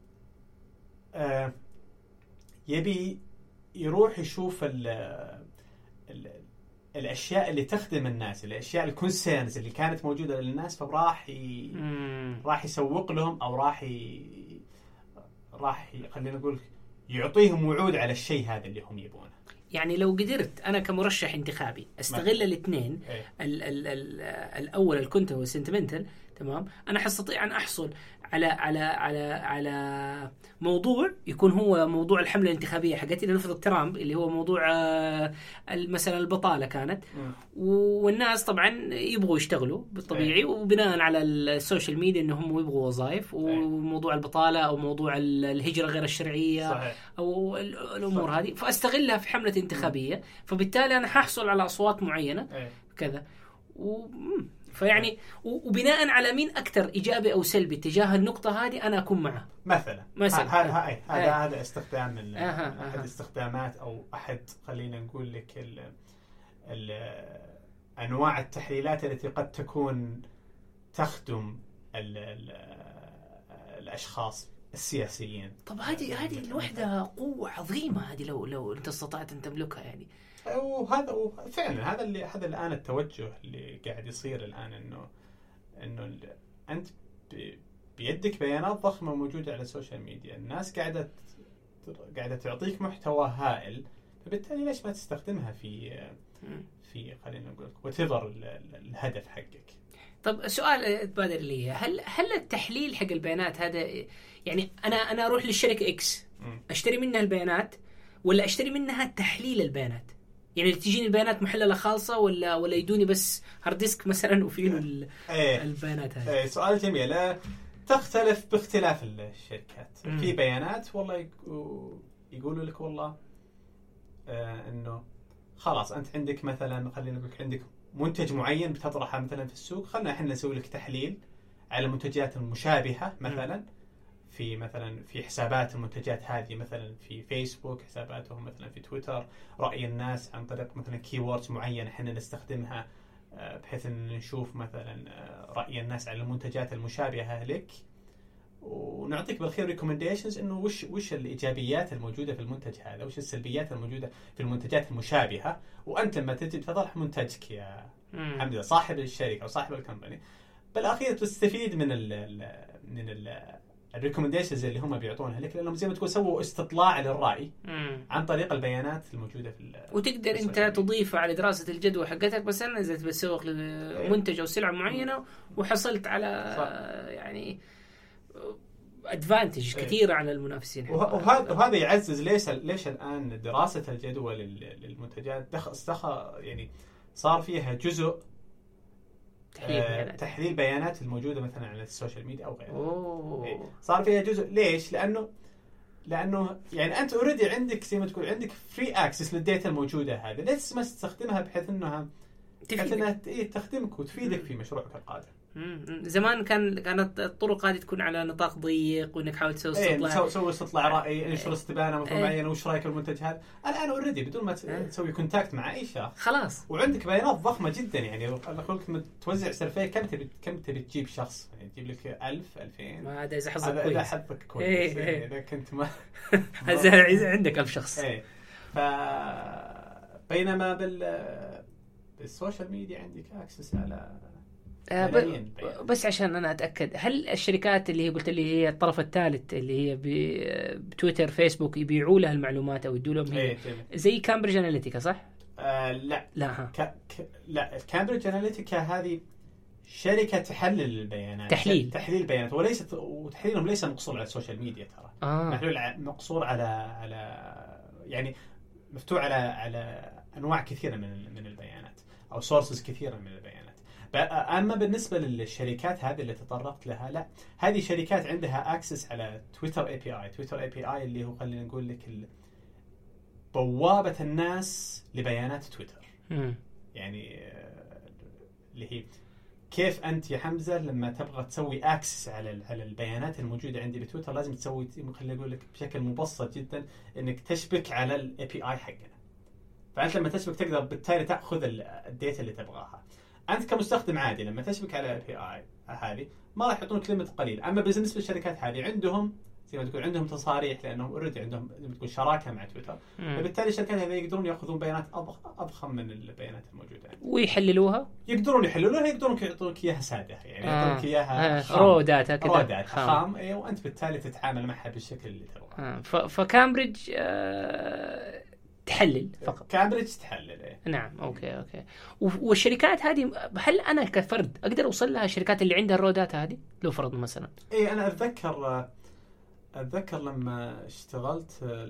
آه يبي يروح يشوف ال ال الاشياء اللي تخدم الناس، الاشياء الكونسيرنز اللي كانت موجودة للناس، فراح ي... راح يسوق لهم او راح ي... راح ي... خلينا نقول يعطيهم وعود على الشيء هذا اللي هم يبونه.
يعني لو قدرت أنا كمرشح انتخابي استغل الاثنين،
إيه؟
ال ال ال الأول الكونت والسنتمنتال، تمام، أنا حستطيع أن أحصل على على على على موضوع يكون هو موضوع الحملة الانتخابية حقتي. لنفرض ترامب اللي هو موضوع مثلا البطالة كانت،
م.
والناس طبعا يبغوا يشتغلوا بالطبيعي،
إيه؟
وبناء على السوشيال ميديا إنهم يبغوا وظائف، وموضوع البطالة أو موضوع الهجرة غير الشرعية،
صحيح.
أو الأمور صحيح. هذه فأستغلها في حملة انتخابية، فبالتالي أنا ححصل على أصوات معينة.
إيه؟
كذا و... فيعني وبناء على مين أكثر إيجابي أو سلبي تجاه النقطة هذه أنا أكون معه
مثلا.
مثلا
هذا هذا هذا هذا استخدام من
آه.
أحد استخدامات أو أحد خلينا نقول لك ال ال أنواع التحليلات التي قد تكون تخدم ال ال الأشخاص السياسيين.
طب هذه هذه الوحدة قوة عظيمة، هذه لو لو أنت استطعت أن تملكها يعني.
وهذا فعلا هذا اللي هذا الآن التوجه اللي قاعد يصير الآن، إنه إنه أنت بيدك بيانات ضخمة موجودة على السوشيال ميديا، الناس قاعدة قاعدة تعطيك محتوى هائل، فبالتالي ليش ما تستخدمها في في خلينا نقول وتظهر الهدف حقك.
طب سؤال تبادر لي، هل هل التحليل حق البيانات هذا يعني أنا أنا أروح للشركة إكس أشتري منها البيانات، ولا أشتري منها تحليل البيانات؟ يعني تجيني البيانات محللة خالصة، ولا ولا يدوني بس هارد ديسك مثلا وفيه
ايه
البيانات هذه؟
ايه سؤال جميل. تختلف باختلاف الشركات. مم. في بيانات والله يقولوا لك والله آه انه خلاص انت عندك مثلا خلينا نقول عندك منتج معين بتطرحه مثلا في السوق، خلنا احنا نسوي لك تحليل على المنتجات المشابهة مثلا. مم. في مثلا في حسابات المنتجات هذه مثلا في فيسبوك، حساباتهم مثلا في تويتر، رأي الناس عن طريق مثلا كيوردز معينة احنا نستخدمها بحيث ان نشوف مثلا رأي الناس على المنتجات المشابهة لك، ونعطيك بالخير ريكومنديشنز انه وش وش الايجابيات الموجودة في المنتج هذا، وش السلبيات الموجودة في المنتجات المشابهة. وانت لما تجي تطرح منتجك يا حمد صاحب الشركة او صاحب الكمباني، بالاخير تستفيد من ال من ال الريكومنديشنز اللي هم بيعطونها لك، لانهم زي ما تقول سووا استطلاع للرأي
مم.
عن طريق البيانات الموجودة في
وتقدر انت تضيفها على دراسة الجدوى حقتك. بس انا اذا بتسوق لمنتج او سلعة معينة وحصلت على صح. يعني ادفانتج كثيرة على المنافسين.
وهذا وهذا يعزز ليش ليش الان دراسة الجدوى للمنتجات دخل يعني صار فيها جزء تحليل بيانات. تحليل بيانات الموجودة مثلا على السوشيال ميديا أو غيره. صار فيها جزء. ليش؟ لأنه لأنه يعني أنت أوريدي عندك زي ما تقول عندك فري أكسس للداتا الموجودة هذه، ليش ما تستخدمها بحيث إنها بحيث إنها تخدمك وتفيدك في مشروعك القادم.
زمان كان كانت الطرق هذه تكون على نطاق ضيق، وانك حاول تسوي استطلاع
ايه سوي استطلاع راي، انشر استبانه مثلا معينه وش رايك بالمنتج هذا. الان اوريدي بدون ما تسوي كونتاكت مع اي شخص
خلاص،
وعندك بيانات ضخمه جدا. يعني انا اقول لك توزع سيرفي كم تبي كم تبي تجيب شخص، يعني تجيب لك ألف ألفين.
ما هذا اذا حظك كويس،
اذا حظك كويس
ايه
اذا كنت ما
اذا عندك ألف شخص.
ايه ف بينما بال بالسوشيال ميديا عندك اكسس على
بس عشان أنا أتأكد، هل الشركات اللي هي قلت لي هي الطرف الثالث اللي هي بتويتر فيسبوك يبيعوا لها المعلومات أو يدوا لهم هي زي كامبريدج أناليتيكا صح؟
آه لا
لا
ك... ك... لا كامبريدج أناليتيكا هذه شركة تحلل البيانات،
تحليل
تحليل البيانات، وليست وتحليلهم ليس مقصور على السوشيال ميديا ترى.
آه.
محلول مقصور على على يعني مفتوح على على أنواع كثيرة من من البيانات أو سورسز كثيرة من البيانات. أما بالنسبة للشركات هذه اللي تطرقت لها، لا هذه شركات عندها أكسس على تويتر اي بي اي. تويتر اي بي اي اللي هو خلينا نقول لك بوابة الناس لبيانات تويتر.
مم.
يعني اللي هي كيف أنت يا حمزة لما تبغى تسوي أكسس على على البيانات الموجودة عندي بتويتر لازم تسوي، خليني أقول لك بشكل مبسط جدا، إنك تشبك على ال إيه بي آي حقنا. فأنت لما تشبك تقدر بالتالي تأخذ الداتا اللي تبغاها. أنت كمستخدم عادي لما تشبك على ال إيه بي آي هذه ما راح يعطونك ليمت قليل. أما بالنسبة للشركات هذه عندهم زي ما تقول عندهم تصاريح لأنهم أوريدي عندهم زي ما تقول شراكة مع تويتر، فبالتالي الشركات هذه يقدرون يأخذون بيانات أضخم من البيانات الموجودة
ويحللوها.
يقدرون يحللوها، يقدرون يعطونك إياها سادة، يعني يعطونك إياها
رو داتا كذا،
رو داتا خام، أيه، وأنت بالتالي تتعامل معها بالشكل اللي تبغاه.
فكامبريدج آه تحلل فقط.
كامبريدج تحلل. إيه.
نعم. أوكي أوكي. والشركات هذه هل أنا كفرد أقدر أوصل لها الشركات اللي عندها الرو داتا هذه لو فرضنا مثلا؟
إيه أنا أتذكر أتذكر لما اشتغلت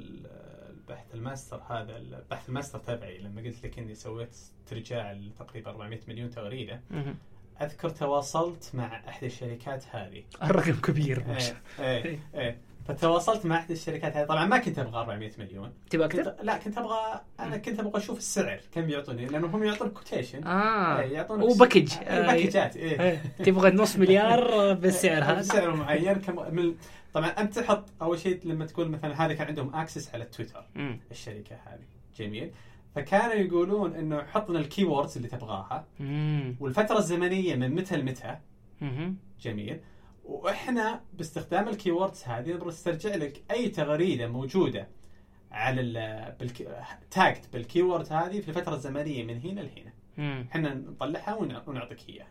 البحث الماستر هذا البحث الماستر تبعي لما قلت لك إني سويت ترجاع تقريبا أربعمية مليون تغريدة. أذكر تواصلت مع أحد الشركات هذه.
الرقم كبير.
إيه إيه إيه. فتواصلت مع أحد الشركات هذه. طبعا ما كنت أبغى أربعمية مليون.
تبغى أكثر؟
لا كنت أبغى أنا كنت أبغى أشوف السعر كم بيعطوني، لأنهم هم يعطون كوتيشن.
آه.
إيه يعطون.
وباكج.
آه باكجات. إيه.
إيه. تبغى نص مليار بالسعر هذا.
بسعر معين كم من. طبعا أنت تحط أول شيء لما تقول مثلا هذا كان عندهم أكسس على تويتر.
م.
الشركة هذه جميل. فكانوا يقولون إنه حطنا الكيوردز اللي تبغاها.
مم.
والفترة الزمنية من متى لمتى.
مم.
جميل. وإحنا باستخدام الكيوردز هذه نقدر نسترجع لك أي تغريدة موجودة على ال بالك... تاجت بالكيورد هذه في الفترة الزمنية من هنا لهنا.
مم.
إحنا نطلعها ونعطيك إياها.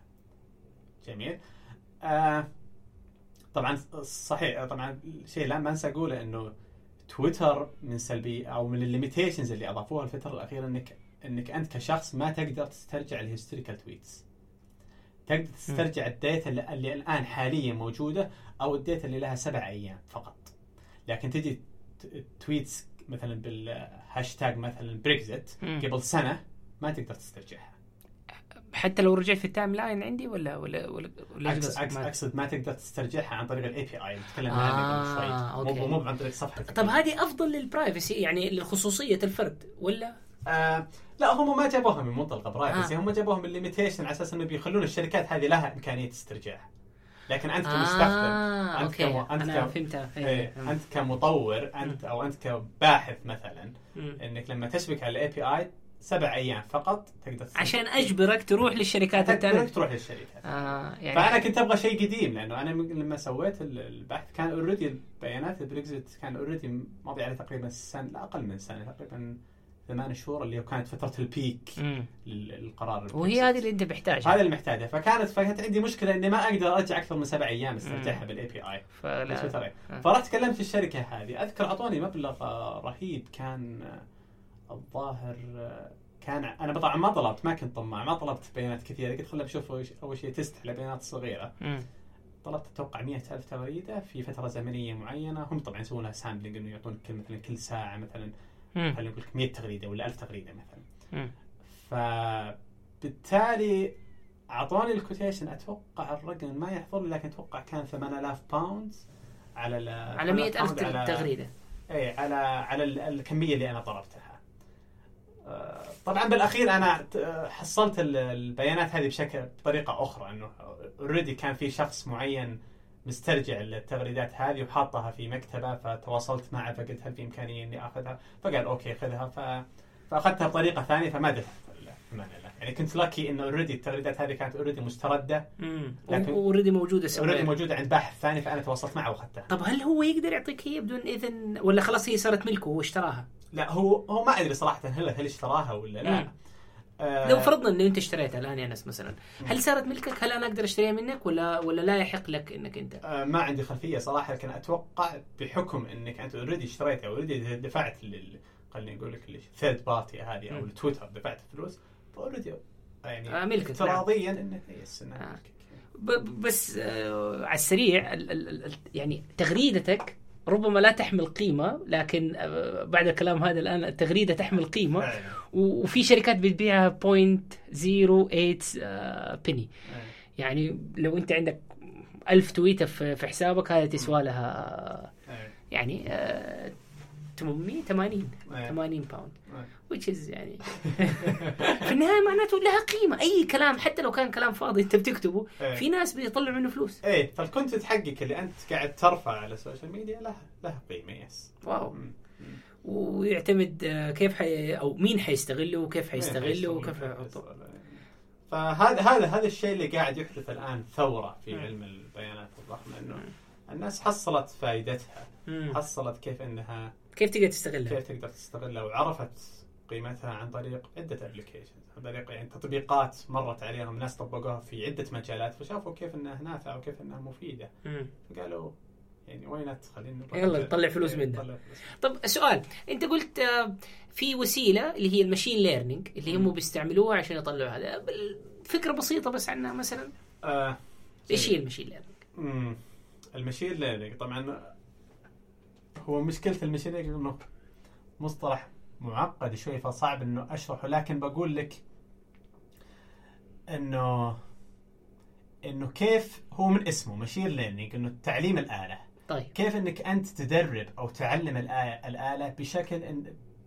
جميل. آه طبعا صحيح. طبعا شيء لا ما انسى اقوله انه تويتر من سلبي او من الليميتيشنز اللي اضافوها الفتره الاخيره انك انك انت كشخص ما تقدر تسترجع الهيستوريكال تويتس. تقدر تسترجع الداتا اللي, اللي الان حاليا موجوده او الداتا اللي لها سبع ايام فقط. لكن تجي تويتس مثلا بالهاشتاج مثلا بريكزيت قبل سنه ما تقدر تسترجعها
حتى لو رجعت في التايم لاين عندي ولا ولا ولا, ولا
أقصد, أقصد ما تقدر تسترجعها عن طريق الاي بي اي اللي تكلمنا
آه
عنه قبل شوي، مو مو عن طريق صفحه.
طب هذه افضل للبرايفسي يعني لخصوصيه الفرد ولا؟
آه لا هم ما جابوها من منطلق برايفسي. آه. هم جابوها من الليميتيشن على اساس انه بيخلون الشركات هذه لها امكانيه استرجاع. لكن انت كمستخدم
آه
انت كم انت
أنا فهمتها.
ايه انت كمطور انت او انت كباحث مثلا م. انك لما تشبك على الاي بي اي سبع ايام فقط تقدر
عشان اجبرك تروح للشركات الثانيه.
تقدر تروح للشركات.
آه يعني
فانا كنت ابغى شيء قديم لانه انا لما سويت البحث كان اوريدي البيانات البريكزيت كان اوريدي ماضي على تقريبا سنه لا اقل من سنه تقريبا ثمان شهور اللي كانت فتره البيك للقرار.
وهي هذه اللي انت محتاجها.
هذا اللي محتاجها. فكانت فكانت عندي مشكله اني ما اقدر ارجع اكثر من سبع ايام استرجعها بالاي بي اي.
فلا
فرحت كلمت الشركه هذه. اذكر اعطوني مبلغ رهيب كان الظاهر كان انا طبعا ما طلبت ما كنت طماع ما طلبت بيانات كثيره. قلت خليني بشوف اول شيء تست على بيانات صغيره. م. طلبت اتوقع مئة ألف تغريده في فتره زمنيه معينه. هم طبعا يسوونها سامبلينج انه يعطونك مثلا كل ساعه مثلا خلينا نقول لك مئة تغريده ولا ألف تغريده مثلا. م. فبالتالي اعطوني الكوتيشن اتوقع الرقم ما يحضر لي لكن اتوقع كان ثمانية آلاف باوند على
على مئة ألف تغريده.
اي على على الكميه اللي انا طلبتها. طبعا بالاخير انا حصلت البيانات هذه بشكل بطريقه اخرى انه اوريدي كان في شخص معين مسترجع التغريدات هذه وحاطها في مكتبه. فتواصلت معه فقلت هل في امكانيه اني اخذها؟ فقال اوكي خذها. ف... فاخذتها بطريقه ثانيه فما دفعت لا يعني كنت لاكي انه اوريدي التغريدات هذه كانت اوريدي مسترده
لكن اوريدي موجوده
سوية. اوريدي موجوده عند باحث ثاني فانا تواصلت معه واخذتها.
طب هل هو يقدر يعطيك هي بدون اذن ولا خلاص هي صارت ملكه وهو اشتراها؟
لا هو هو ما ادري صراحه هل هل اشتراها ولا لا.
آه لو فرضنا انه انت اشتريتها الان يا ناس مثلا هل صارت ملكك؟ هل انا اقدر اشتريها منك ولا ولا لا يحق لك انك انت؟
آه ما عندي خلفيه صراحه لكن اتوقع بحكم انك انت اوريدي اشتريتها اوريدي دفعت لل خليني اقول لك الثيرد بارتي هذه او التويتر دفعت فلوس فاوريدي يعني
آه ملكك
افتراضيا انه هي السنه
آه. بس آه على السريع ال ال ال يعني تغريدتك ربما لا تحمل قيمة لكن بعد الكلام هذا الآن التغريدة تحمل قيمة وفي شركات بتبيعها بوينت زيرو ايت بني. يعني لو أنت عندك ألف تويتة في حسابك هذا تسوى لها يعني ثمانمية وثمانين
أيه.
ثمانين باوند
أيه.
which is يعني في النهاية معناته لها قيمة. أي كلام حتى لو كان كلام فاضي أنت بتكتبه
أيه.
في ناس بيطلعوا منه فلوس.
إيه فالكونتنت حقك اللي أنت قاعد ترفع على السوشيال ميديا له له قيمة. يس
واو.
م- م.
ويعتمد كيف حي أو مين حيستغله وكيف حيستغله وكيف
حيحطه. فهذا هذا هذا الشيء اللي قاعد يحدث الآن ثورة في
م.
علم البيانات الضخمة، إنه الناس حصلت فائدتها،
م.
حصلت كيف إنها
كيف تقدر تستغلها،
كيف تقدر تستغلها، وعرفت قيمتها عن طريق عدة ابلكيشنز، عن طريق يعني تطبيقات مرت عليهم ناس طبقوها في عدة مجالات فشافوا كيف إنها نافعة وكيف إنها مفيدة،
م.
فقالوا يعني وينت خلينا
يلا نطلع فلوس منها. طب سؤال، انت قلت في وسيله اللي هي الماشين ليرنينج اللي هم بيستعملوها عشان يطلعوا هذا، فكره بسيطه بس عنها مثلا.
آه
ايش هي الماشين ليرنينج؟
امم الماشين ليرنينج طبعا هو مشكله الماشين ليرنينج انه مصطلح معقد شوي فصعب انه اشرحه، لكن بقول لك انه انه كيف هو من اسمه ماشين ليرنينج انه تعليم الاله.
طيب
كيف انك انت تدرب او تعلم الآلة, الآلة بشكل إن ب...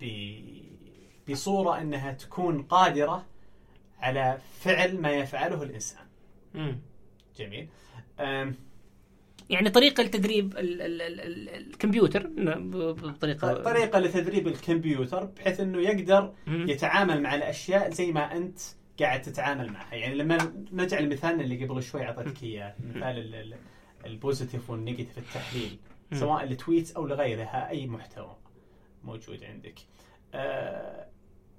بصورة انها تكون قادرة على فعل ما يفعله الانسان.
امم
جميل. أم...
يعني طريقة لتدريب ال ال ال ال الكمبيوتر بطريقة
طريقة لتدريب الكمبيوتر بحيث انه يقدر
مم.
يتعامل مع الاشياء زي ما انت قاعد تتعامل معها. يعني لما نرجع المثال اللي قبل شوي اعطيتك اياه، مثال البوزيتيف والنيجاتيف التحليل
مم.
سواء لتويتس او لغيرها، اي محتوى موجود عندك. آه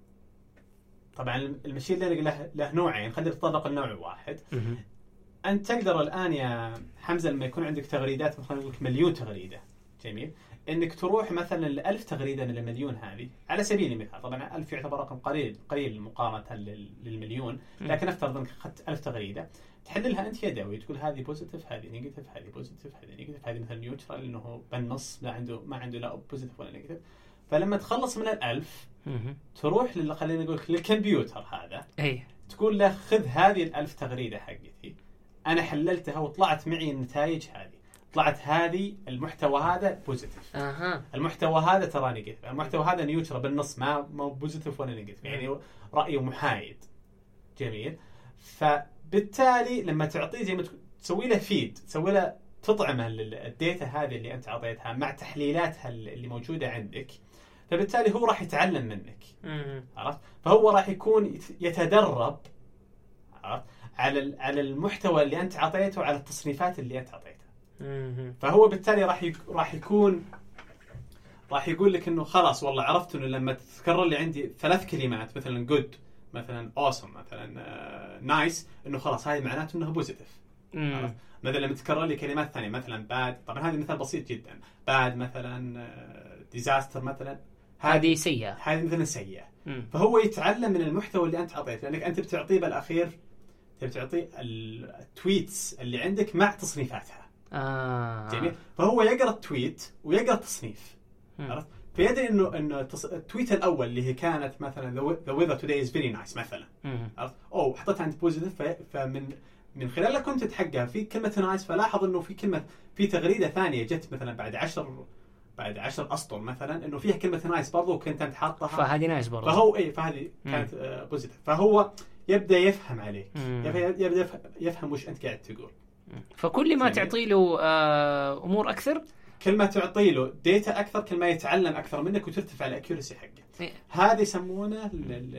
طبعا المشين ليرنينج له, له نوعين، خلينا نتطرق لنوع واحد.
مم.
انت تقدر الان يا حمزه لما يكون عندك تغريدات مثلا نقول لك مليون تغريده، جميل، انك تروح مثلا لألف تغريده من المليون هذه على سبيل المثال. طبعا ألف يعتبر رقم قليل قليل مقارنه للمليون، لكن افترض انك اخذت ألف تغريده تحللها انت يدوي، تقول هذه بوزيتيف هذه نيجاتيف هذه بوزيتيف هذه نيجاتيف هذه مثلا نيوترال انه بالنص لا عنده ما عنده لا بوزيتيف ولا نيجاتيف. فلما تخلص من الألف
مم.
تروح لل خلينا نقول للكمبيوتر هذا،
اي
تقول له خذ هذه الألف تغريده حقتي أنا حللتها وطلعت معي النتائج هذه، طلعت هذه المحتوى هذا بوزيتيف،
اها
المحتوى هذا ترى نيجاتيف، المحتوى هذا نيوترال بالنص ما ما بوزيتيف ولا نيجاتيف، يعني رأيه محايد. جميل. فبالتالي لما تعطيه زي ما تسوي له فيد، تسوي له تطعمه الداتا هذه اللي أنت عطيتها مع تحليلاتها اللي موجودة عندك، فبالتالي هو راح يتعلم منك. عرفت؟ فهو راح يكون يتدرب عرفت على على المحتوى اللي انت عطيته وعلى التصنيفات اللي انت عطيتها. فهو بالتالي راح يك... راح يكون راح يقول لك انه خلاص والله عرفت انه لما تتكرر لي عندي ثلاث كلمات مثلا good مثلا awesome مثلا نايس uh, nice انه خلاص هذه معناته انها بوزيتيف. مثلا لما تتكرر لي كلمات ثانيه مثلا bad، طبعا هذا مثال بسيط جدا، bad مثلا uh, disaster مثلا
هذه سيئه،
هذه مثلا سيئه. فهو يتعلم من المحتوى اللي انت عطيته، لانك انت بتعطيه بالاخير تبي تعطيه التويتس اللي عندك مع تصنيفاتها.
آه.
جميل. فهو يقرأ التويت ويقرأ التصنيف. عرفت؟ فيدري إنه إنه التويت الأول اللي هي كانت مثلا the weather today is very nice مثلا. عرفت؟ أو حطيتها عند بوزيتيف، فمن من خلال الكونتنت تحقها في كلمة نايس، فلاحظ إنه في كلمة في تغريدة ثانية جت مثلا بعد عشر بعد عشر أسطر مثلا إنه فيها كلمة نايس برضو وكنت أنت حاطها.
فهذه نايس برضو.
فهو إيه فهذه كانت آه بوزيتيف. فهو يبدأ يفهم عليك، يبدأ يفهم وش أنت قاعد تقول.
فكل ما تعطي له آه أمور أكثر،
كل ما تعطي له ديتا أكثر كل ما يتعلم أكثر منك وترتفع الأكيورسي حقه. إيه؟ هذا يسمونه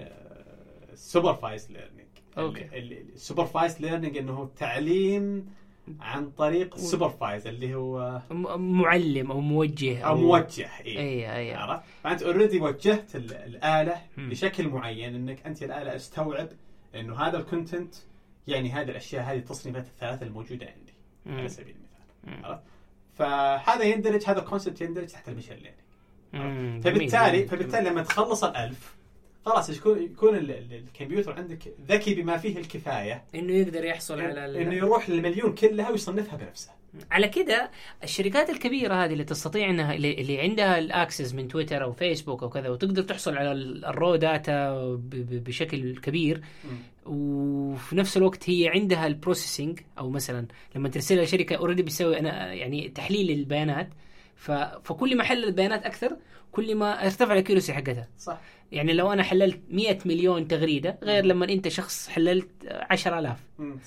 السوبرفايز ليرنينج. السوبرفايز ليرنينج إنه تعليم عن طريق السوبرفايز اللي هو
معلم أو موجه
أو, أو موجه. إيه
أيه أيه.
عرفت؟ فأنت أوريدي وجهت الآلة م. بشكل معين إنك أنت الآلة استوعب إنه هذا الكونتنت يعني هذه الأشياء هذه التصنيفات الثلاثة الموجودة عندي م. على سبيل المثال. عرفت؟ فهذا يندرج هذا الكونسبت يندرج تحت المشين ليرنينج. فبالتالي فبالتالي لما تخلص الألف خلاص يكون يكون الكمبيوتر عندك ذكي بما فيه الكفاية
إنه يقدر يحصل على
إنه يروح للمليون كلها ويصنفها بنفسه.
على كده الشركات الكبيرة هذه اللي تستطيع انها اللي عندها الاكسس من تويتر او فيسبوك او كذا وتقدر تحصل على الرو داتا بشكل كبير م. وفي نفس الوقت هي عندها البروسيسنج، او مثلا لما ترسلها شركة اوريدي بيسوي انا يعني تحليل البيانات، ف... فكل ما حلل البيانات اكثر كل ما ارتفع الاكيورسي حقتها.
صح.
يعني لو انا حللت مئة مليون تغريده غير لما انت شخص حللت عشرة آلاف،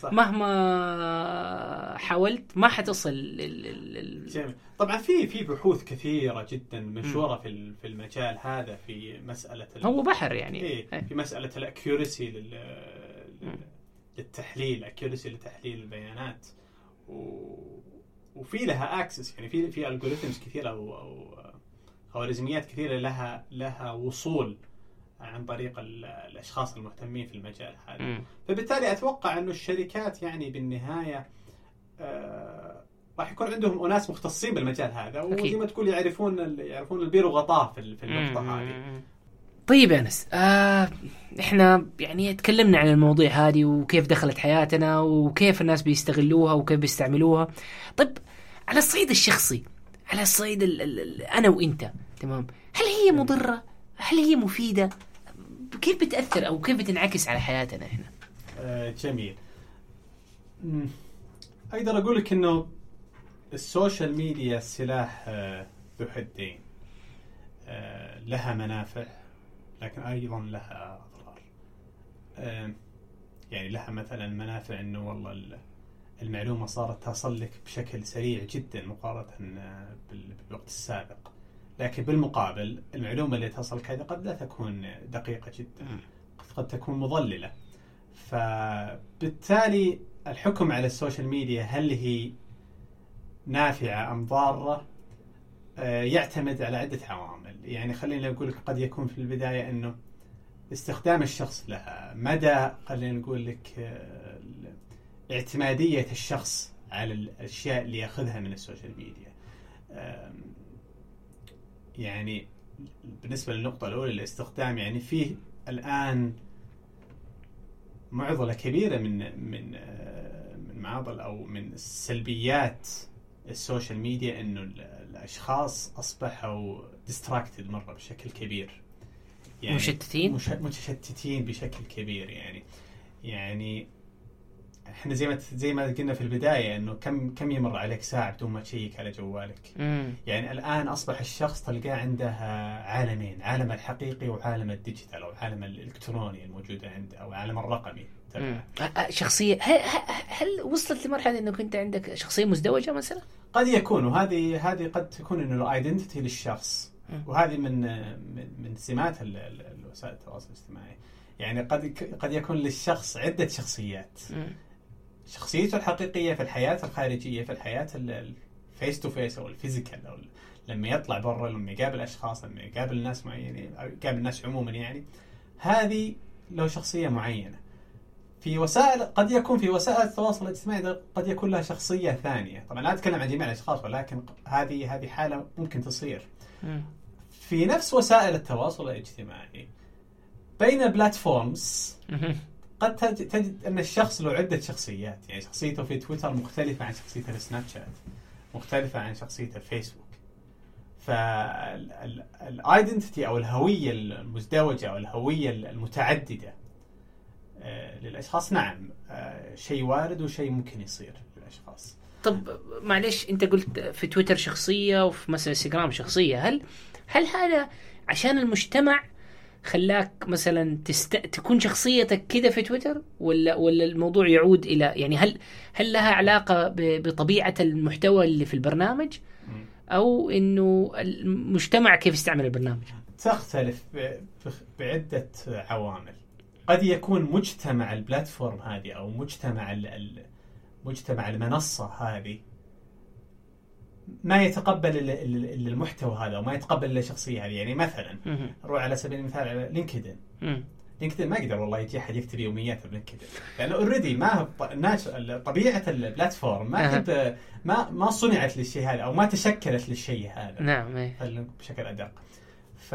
مهما حاولت ما حتصل ال...
جميل. طبعا في في بحوث كثيره جدا منشوره في في المجال هذا، في مساله
هو بحر يعني
إيه في مساله الاكيورسي لل... للتحليل، اكيورسي لتحليل البيانات، و... وفي لها اكسس، يعني في في الجوريثمز كثيره او او خوارزميات كثيره لها لها وصول عن طريق الاشخاص المهتمين في المجال هذا. م. فبالتالي اتوقع انه الشركات يعني بالنهايه آه راح يكون عندهم اناس مختصين بالمجال هذا، وزي ما تقول يعرفون يعرفون البير وغطاه في في النقطه هذه.
طيب يا انس، آه احنا يعني تكلمنا عن المواضيع هذه وكيف دخلت حياتنا وكيف الناس بيستغلوها وكيف بيستعملوها. طيب على الصعيد الشخصي، على الصعيد ال ال ال انا وانت، تمام، هل هي مضره؟ هل هي مفيده؟ كيف بتاثر او كيف بتنعكس على حياتنا احنا؟
آه جميل. م. اقدر اقول لك انه السوشيال ميديا سلاح آه ذو حدين، آه لها منافع لكن ايضا لها اضرار. آه يعني لها مثلا منافع انه والله المعلومه صارت تصل لك بشكل سريع جدا مقارنه بالوقت السابق، لكن بالمقابل المعلومه اللي تصلك هذه قد لا تكون دقيقه جدا، قد تكون مضلله. فبالتالي الحكم على السوشيال ميديا هل هي نافعه ام ضاره يعتمد على عده عوامل. يعني خلينا نقول لك قد يكون في البدايه انه استخدام الشخص لها، مدى خلينا نقول لك اعتماديه الشخص على الاشياء اللي ياخذها من السوشيال ميديا. يعني بالنسبه للنقطه الاولى الاستخدام، يعني فيه الان معضله كبيره من من من معاضل او من سلبيات السوشيال ميديا، انه الاشخاص اصبحوا ديستراكتد مره بشكل كبير،
يعني مشتتين
مش متشتتين بشكل كبير. يعني يعني احنا زي ما زي ما قلنا في البدايه انه كم كم يمر عليك ساعه بدون ما تشيك على جوالك.
مم.
يعني الان اصبح الشخص تلقاه عنده عالمين، عالم الحقيقي وعالم الديجيتال او عالم الالكتروني الموجود عنده او عالم الرقمي تبعه.
شخصيه هل, هل وصلت لمرحله انه كنت عندك شخصيه مزدوجه مثلا؟
قد يكون، وهذه هذه قد تكون انه الايدنتيتي للشخص، وهذه من من من سمات الوسائل التواصل الاجتماعي. يعني قد قد يكون للشخص عده شخصيات. م. شخصيته الحقيقية في الحياة الخارجية، في الحياة الفيس تو فيس أو الفيزيكال، أو لما يطلع برا، لما يقابل أشخاص، لما يقابل ناس معينين أو يقابل الناس عموما، يعني هذه له شخصية معينة. في وسائل قد يكون في وسائل التواصل الاجتماعي قد يكون لها شخصية ثانية. طبعا لا أتكلم عن جميع الأشخاص، ولكن هذه هذه حالة ممكن تصير في نفس وسائل التواصل الاجتماعي بين البلاتفورمز. قد تجد أن الشخص له عدة شخصيات، يعني شخصيته في تويتر مختلفة عن شخصيته في سناب شات، مختلفة عن شخصيته في فيسبوك. فالايدنتيتي أو الهوية المزدوجة أو الهوية المتعددة للأشخاص نعم شيء وارد وشيء ممكن يصير للأشخاص.
طب معلش، أنت قلت في تويتر شخصية وفي مثلا انستغرام شخصية، هل هل هذا عشان المجتمع خلاك مثلا تست... تكون شخصيتك كده في تويتر، ولا ولا الموضوع يعود الى يعني هل هل لها علاقه ب... بطبيعه المحتوى اللي في البرنامج، او انه المجتمع كيف يستعمل البرنامج؟
تختلف ب... بعده عوامل. قد يكون مجتمع البلاتفورم هذه او مجتمع ال... مجتمع المنصه هذه ما يتقبل المحتوى هذا وما يتقبل الشخصية هذه. يعني مثلا نروح على سبيل المثال على لينكدين. لينكدين ما يقدر والله يجي أحد يكتب يوميات بلينكدين، لأنه أوريدي ما الناس طبيعة البلاتفورم ما أه. ما ما صنعت للشيء هذا أو ما تشكلت للشيء هذا.
نعم.
بشكل أدق. ف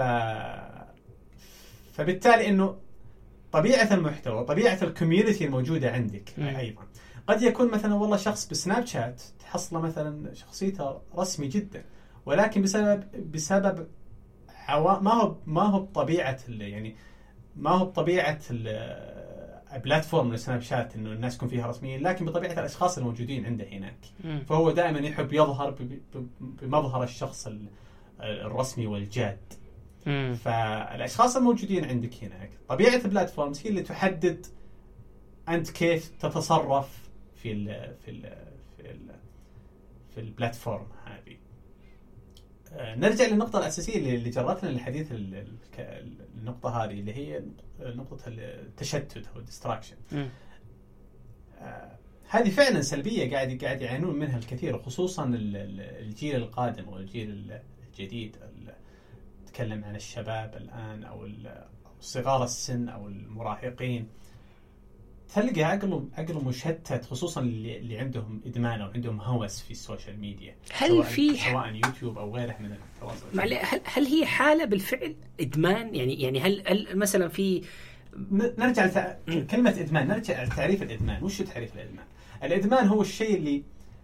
فبالتالي إنه طبيعة المحتوى، طبيعة الكوميونتي الموجودة عندك م. أيضا قد يكون مثلا والله شخص بسناب شات تحصله مثلا شخصيته رسمي جدا، ولكن بسبب بسبب عوا... ما هو ما هو بطبيعة يعني ما هو بطبيعة بلاتفورم لسناب شات انه الناس يكون فيها رسميين، لكن بطبيعه الاشخاص الموجودين عنده هناك.
مم.
فهو دائما يحب يظهر ب- ب- بمظهر الشخص ال- الرسمي والجاد.
مم.
فالاشخاص الموجودين عندك هناك، طبيعه البلاتفورمز هي اللي تحدد انت كيف تتصرف في ال في ال في ال في البلاتفورم هذه. آه، نرجع للنقطة الأساسية اللي اللي جرتنا للحديث ال- ال- ك- النقطة هذه اللي هي نقطة التشتت أو الديستراكشن.
مم.
آه، هذه فعلا سلبية قاعد قاعد يعانون منها الكثير، وخصوصا ال- ال- الجيل القادم والجيل ال- الجديد. ال- نتكلم عن الشباب الآن أو ال- أو صغار السن أو المراهقين، تلقى عقله عقله مشتت، خصوصا اللي, اللي عندهم إدمان أو عندهم هوس في السوشيال ميديا،
هل
سواء
في
سواء يوتيوب أو غيره من التواصل.
معلي هل هل هي حالة بالفعل إدمان؟ يعني يعني هل هل مثلا في
ن- نرجع لتع... كلمة إدمان، نرجع لتعريف الإدمان. وش تعريف الإدمان؟ الإدمان هو الشيء اللي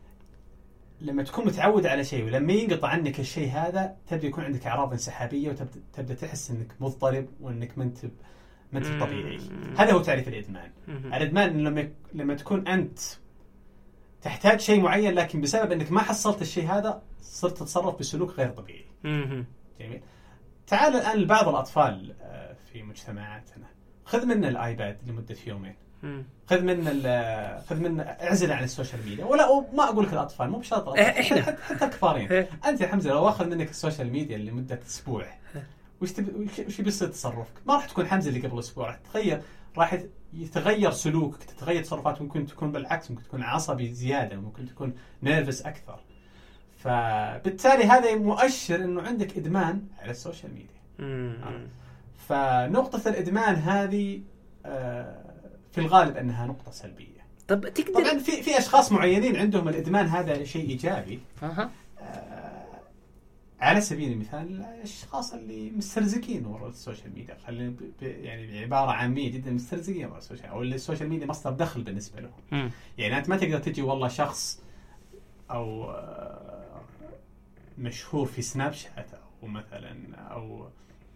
لما تكون متعود على شيء ولما ينقطع عنك الشيء هذا تبدأ يكون عندك أعراض انسحابية، وتبدأ تبدأ تحس إنك مضطرب وإنك ما أنت ما أنت طبيعي. هذا هو تعريف الإدمان. الإدمان إنه لما لما تكون أنت تحتاج شيء معين، لكن بسبب إنك ما حصلت الشيء هذا صرت تتصرف بسلوك غير طبيعي.
مم.
جميل. تعال الآن لبعض الأطفال آه، في مجتمعاتنا، خذ منا الآيباد لمدة يومين،
مم.
خذ منا ال- خذ منا اعزله عن السوشيال ميديا. ولا ما أقول لك الأطفال، مو بشرط الأطفال،
إحنا.
حتى حتى الكبارين.
إيه.
أنت يا حمزة لو أخذ منك السوشيال ميديا لمدة أسبوع، وش تب... وش وش بيصير تصرفك؟ ما راح تكون حمزة اللي قبل أسبوع، راح تتغير، راح يتغير سلوكك، تتغير تصرفات، ممكن تكون بالعكس، ممكن تكون عصبي زيادة، ممكن تكون نيرفس أكثر. فبالتالي هذا مؤشر إنه عندك إدمان على السوشيال ميديا.
مم.
فنقطة الإدمان هذه آه، في الغالب أنها نقطة سلبية.
طب تقدر
طبعا في في أشخاص معينين عندهم الإدمان هذا شيء إيجابي.
أها.
آه، على سبيل المثال الأشخاص اللي مسترزقين وراء السوشيال ميديا، خلينا ب- ب- يعني بعبارة عامية جدا، مسترزقين وراء السوشيال، أو اللي السوشيال ميديا مصدر دخل بالنسبة لهم.
مم.
يعني أنت ما تقدر تجي والله شخص أو آه، مشهور في سناب شات، أو مثلا أو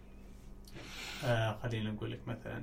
آه خلينا نقول لك مثلا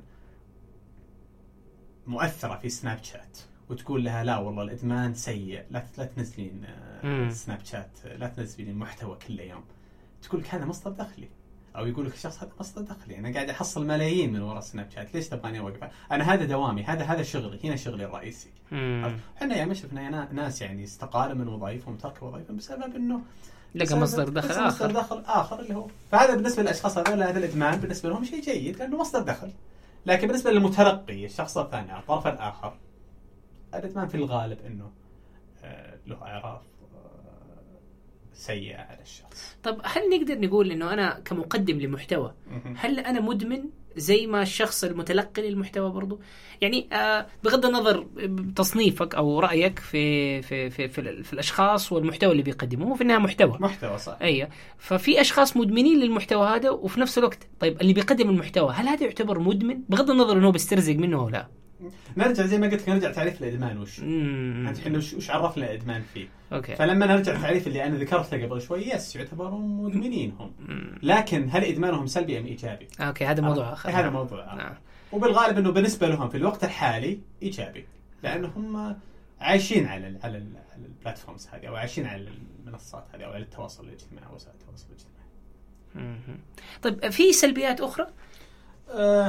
مؤثرة في سناب شات، وتقول لها لا والله الإدمان سيء، لا لا تنزلين آه سناب شات، لا تنزلين محتوى كل يوم. تقول لك هذا مصدر دخلي، أو يقول لك الشخص هذا مصدر دخلي، أنا قاعد أحصل ملايين من وراء سناب شات، ليش تبغاني أوقف؟ أنا هذا دوامي، هذا هذا شغلي، هنا شغلي الرئيسي. احنا يا شفنا ناس يعني استقالوا من وظائفهم وتركوا وظائفهم بسبب إنه
لقى مصدر دخل آخر.
مصدر دخل آخر اللي هو، فهذا بالنسبة للأشخاص هذول هذا الإدمان بالنسبة لهم شيء جيد لأنه مصدر دخل. لكن بالنسبة للمتلقي الشخص الثاني الطرف الآخر، الإدمان في الغالب إنه آه له أعراض آه سيئة على الشخص.
طب هل نقدر نقول إنه أنا كمقدم لمحتوى هل أنا مدمن زي ما الشخص المتلقي للمحتوى برضو؟ يعني آه بغض النظر تصنيفك أو رأيك في في في في, في الأشخاص والمحتوى اللي بيقدموه، في النهاية محتوى
محتوى صح.
أيه. ففي أشخاص مدمنين للمحتوى هذا، وفي نفس الوقت طيب اللي بيقدم المحتوى هل هذا يعتبر مدمن بغض النظر إنه بيسترزق منه أو لا؟
نرجع زي ما قلت نرجع تعريف الإدمان وش
مم.
أنت إحنا وش, وش عرفنا الإدمان فيه.
أوكي.
فلما نرجع تعريف اللي أنا ذكرته قبل شوي، يس يعتبرون مدمنين هم، لكن هل إدمانهم سلبي أم إيجابي؟
أوكي هذا موضوع آخر.
هذا موضوع آخر.
نعم.
وبالغالب إنه بالنسبة لهم في الوقت الحالي إيجابي، لأنهم عايشين على ال على ال على البلاتفورمز هذه، أو عايشين على المنصات هذه، أو على التواصل الاجتماعي، وسائل التواصل الاجتماعي.
مم. طيب في سلبيات أخرى؟
أه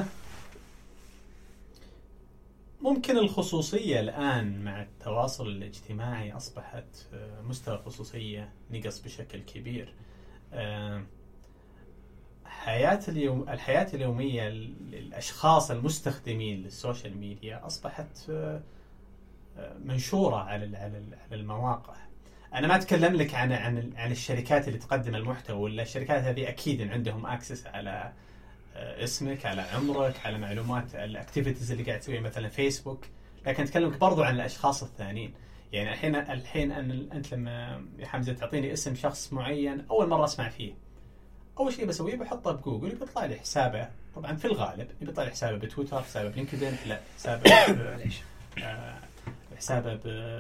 ممكن الخصوصية الآن مع التواصل الاجتماعي أصبحت مستوى الخصوصية نقص بشكل كبير. أه حياة اليوم الحياة اليومية للأشخاص المستخدمين للسوشيال ميديا أصبحت منشورة على على المواقع. أنا ما أتكلم لك عن عن عن الشركات اللي تقدم المحتوى، ولا الشركات هذه أكيد عندهم أكسس على اسمك، على عمرك، على معلومات الأكتيفيتيز اللي قاعد تسويها مثلا فيسبوك. لكن أتكلمك برضو عن الأشخاص الثانيين. يعني الحين الحين أن أنت لما يا حمزة تعطيني اسم شخص معين أول مرة أسمع فيه، أول شيء بسويه بحطه بجوجل، بيطلع لي حسابه. طبعا في الغالب بيطلع لي حسابه بتويتر، حسابه بلينكدين، لا حسابه ليش آه حسابه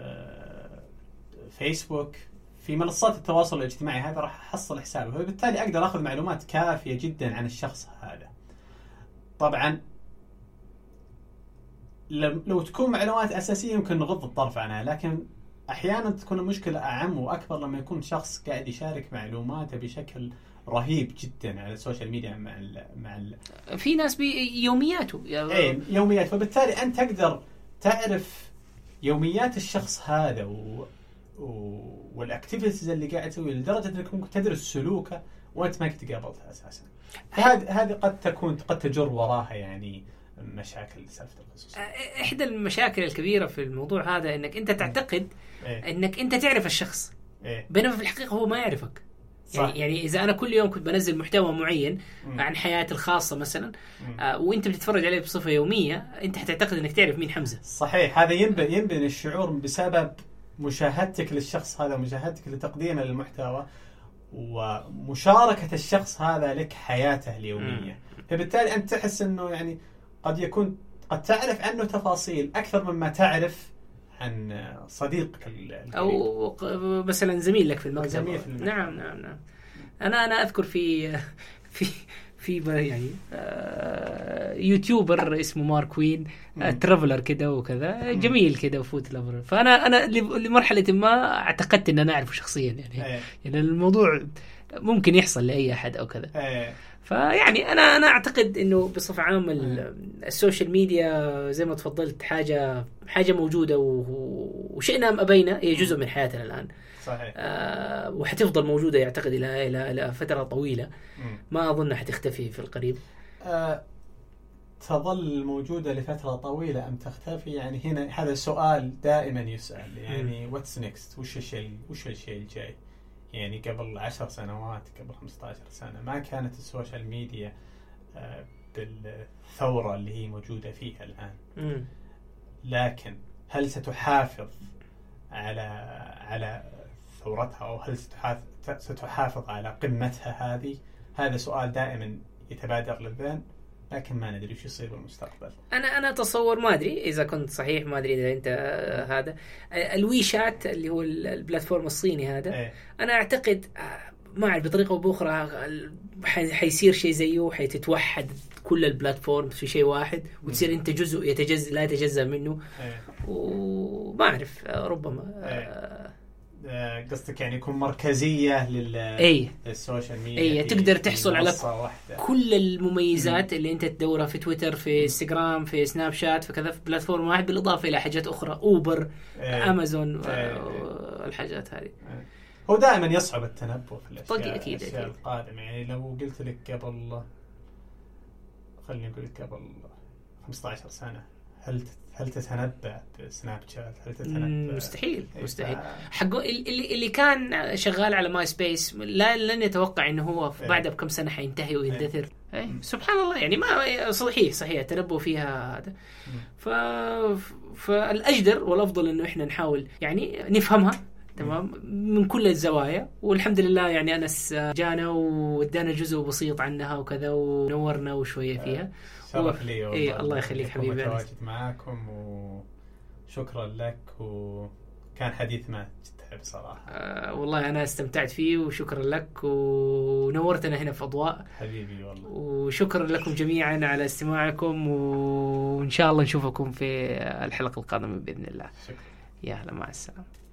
بفيسبوك، في منصات التواصل الاجتماعي هذا راح أحصل حسابه، وبالتالي أقدر أخذ معلومات كافية جدا عن الشخص هذا. طبعا لو تكون معلومات أساسية يمكن نغض الطرف عنها، لكن أحيانا تكون المشكلة أعم وأكبر لما يكون شخص قاعد يشارك معلوماته بشكل رهيب جدا على السوشيال ميديا مع ال مع ال
في ناس بيومياته
ايه يوميات، فبالتالي أنت تقدر تعرف يوميات الشخص هذا و... و... والأكتيفيتيز اللي قاعد تسوي لدرجة أنك ممكن تدرس سلوكه وأنت ما كنت قابلتها أساسا. هذه هذه قد تكون قد تجر وراها يعني مشاكل سالفة الخصوصية.
إحدى المشاكل الكبيرة في الموضوع هذا إنك أنت تعتقد إيه؟ إنك أنت تعرف الشخص إيه؟ بينما في الحقيقة هو ما يعرفك. يعني, يعني إذا أنا كل يوم كنت بنزل محتوى معين م. عن حياتي الخاصة مثلا آه وأنت بتتفرج عليه بصفة يومية، أنت هتعتقد إنك تعرف مين حمزة.
صحيح، هذا ينبني ينبني الشعور بسبب مشاهدتك للشخص هذا، مشاهدتك لتقديمه للمحتوى ومشاركة الشخص هذا لك حياته اليومية. م. فبالتالي أنت تحس إنه يعني قد يكون قد تعرف عنه تفاصيل أكثر مما تعرف عن صديقك القريب
أو مثلا زميل لك في المكتب.
زميل في المكتب.
نعم نعم نعم. أنا أنا أذكر في في في يعني يوتيوبر اسمه مارك وين ترافلر كده وكذا، جميل كده وفوت لافر. فأنا أنا لمرحلة ما اعتقدت إن أنا أعرفه شخصيا يعني أيه. يعني الموضوع ممكن يحصل لأي أحد أو كذا أيه. فيعني أنا أنا أعتقد إنه بصفة عامة السوشيال ميديا زي ما تفضلت حاجة حاجة موجودة وشئنا أم أبينا هي جزء من حياتنا الآن.
صحيح.
آه وحتفضل موجودة يعتقد إلى إلى إلى فترة طويلة. م. ما أظن حتختفي في القريب.
آه تظل موجودة لفترة طويلة أم تختفي؟ يعني هنا هذا سؤال دائما يسأل، يعني what's next؟ وش الشيء وش الشيء الجاي؟ يعني قبل عشر سنوات قبل خمسة عشر سنة ما كانت السوشيال ميديا آه بالثورة اللي هي موجودة فيها الآن. م. لكن هل ستحافظ على على ثورتها أو هل ستحافظ على قمتها هذه؟ هذا سؤال دائما يتبادر للذهن، لكن ما ندري وش يصير بالمستقبل.
أنا أنا أتصور، ما أدري إذا كنت صحيح، ما أدري إذا أنت هذا الويشات اللي هو البلاتفورم الصيني هذا ايه؟ أنا أعتقد ما أعرف بطريقة أو بأخرى حيصير شيء زيه، حيتتوحد كل البلاتفورم في شيء واحد وتصير أنت جزء يتجزأ لا يتجزأ منه ايه؟ وما أعرف ربما
ايه؟ قصدك يعني يكون مركزية لل
أيه؟
للسوشيال ميديا
أيه تقدر تحصل على
واحدة.
كل المميزات اللي أنت تدورها في تويتر في انستغرام في سناب شات فكذا في بلاتفورم واحد، بالإضافة إلى حاجات أخرى أوبر أيه؟ أمازون ايه؟ الحاجات هذه
ايه؟ هو دائما يصعب التنبؤ في الأشياء,
أكيد
الأشياء أكيد. القادمة. يعني لو قلت لك قبل خليني أقول لك قبل خمسة عشر سنة هل هل تتنبأ بسناب شات؟ هل تتنبأ؟
مستحيل مستحيل. حقه اللي اللي كان شغال على ماي سبيس لا لن يتوقع انه هو بعد بكم سنه حينتهي ويندثر. اي سبحان الله، يعني ما صحيح صحيح التنبؤ فيها هذا. ف فالاجدر والافضل انه احنا نحاول يعني نفهمها تمام من كل الزوايا، والحمد لله يعني أنس جانا وادانا جزء بسيط عنها وكذا ونورنا وشوية فيها.
شرف لي والله.
إيه الله يخليك حبيبي،
متواجد معاكم وشكرا لك، وكان حديث ما تتعب صراحة.
آه والله أنا استمتعت فيه وشكرا لك ونورتنا هنا في أضواء
حبيبي والله،
وشكرا لكم جميعا على استماعكم، وإن شاء الله نشوفكم في الحلقة القادمة بإذن الله.
شكرا.
يا هلا مع السلامة.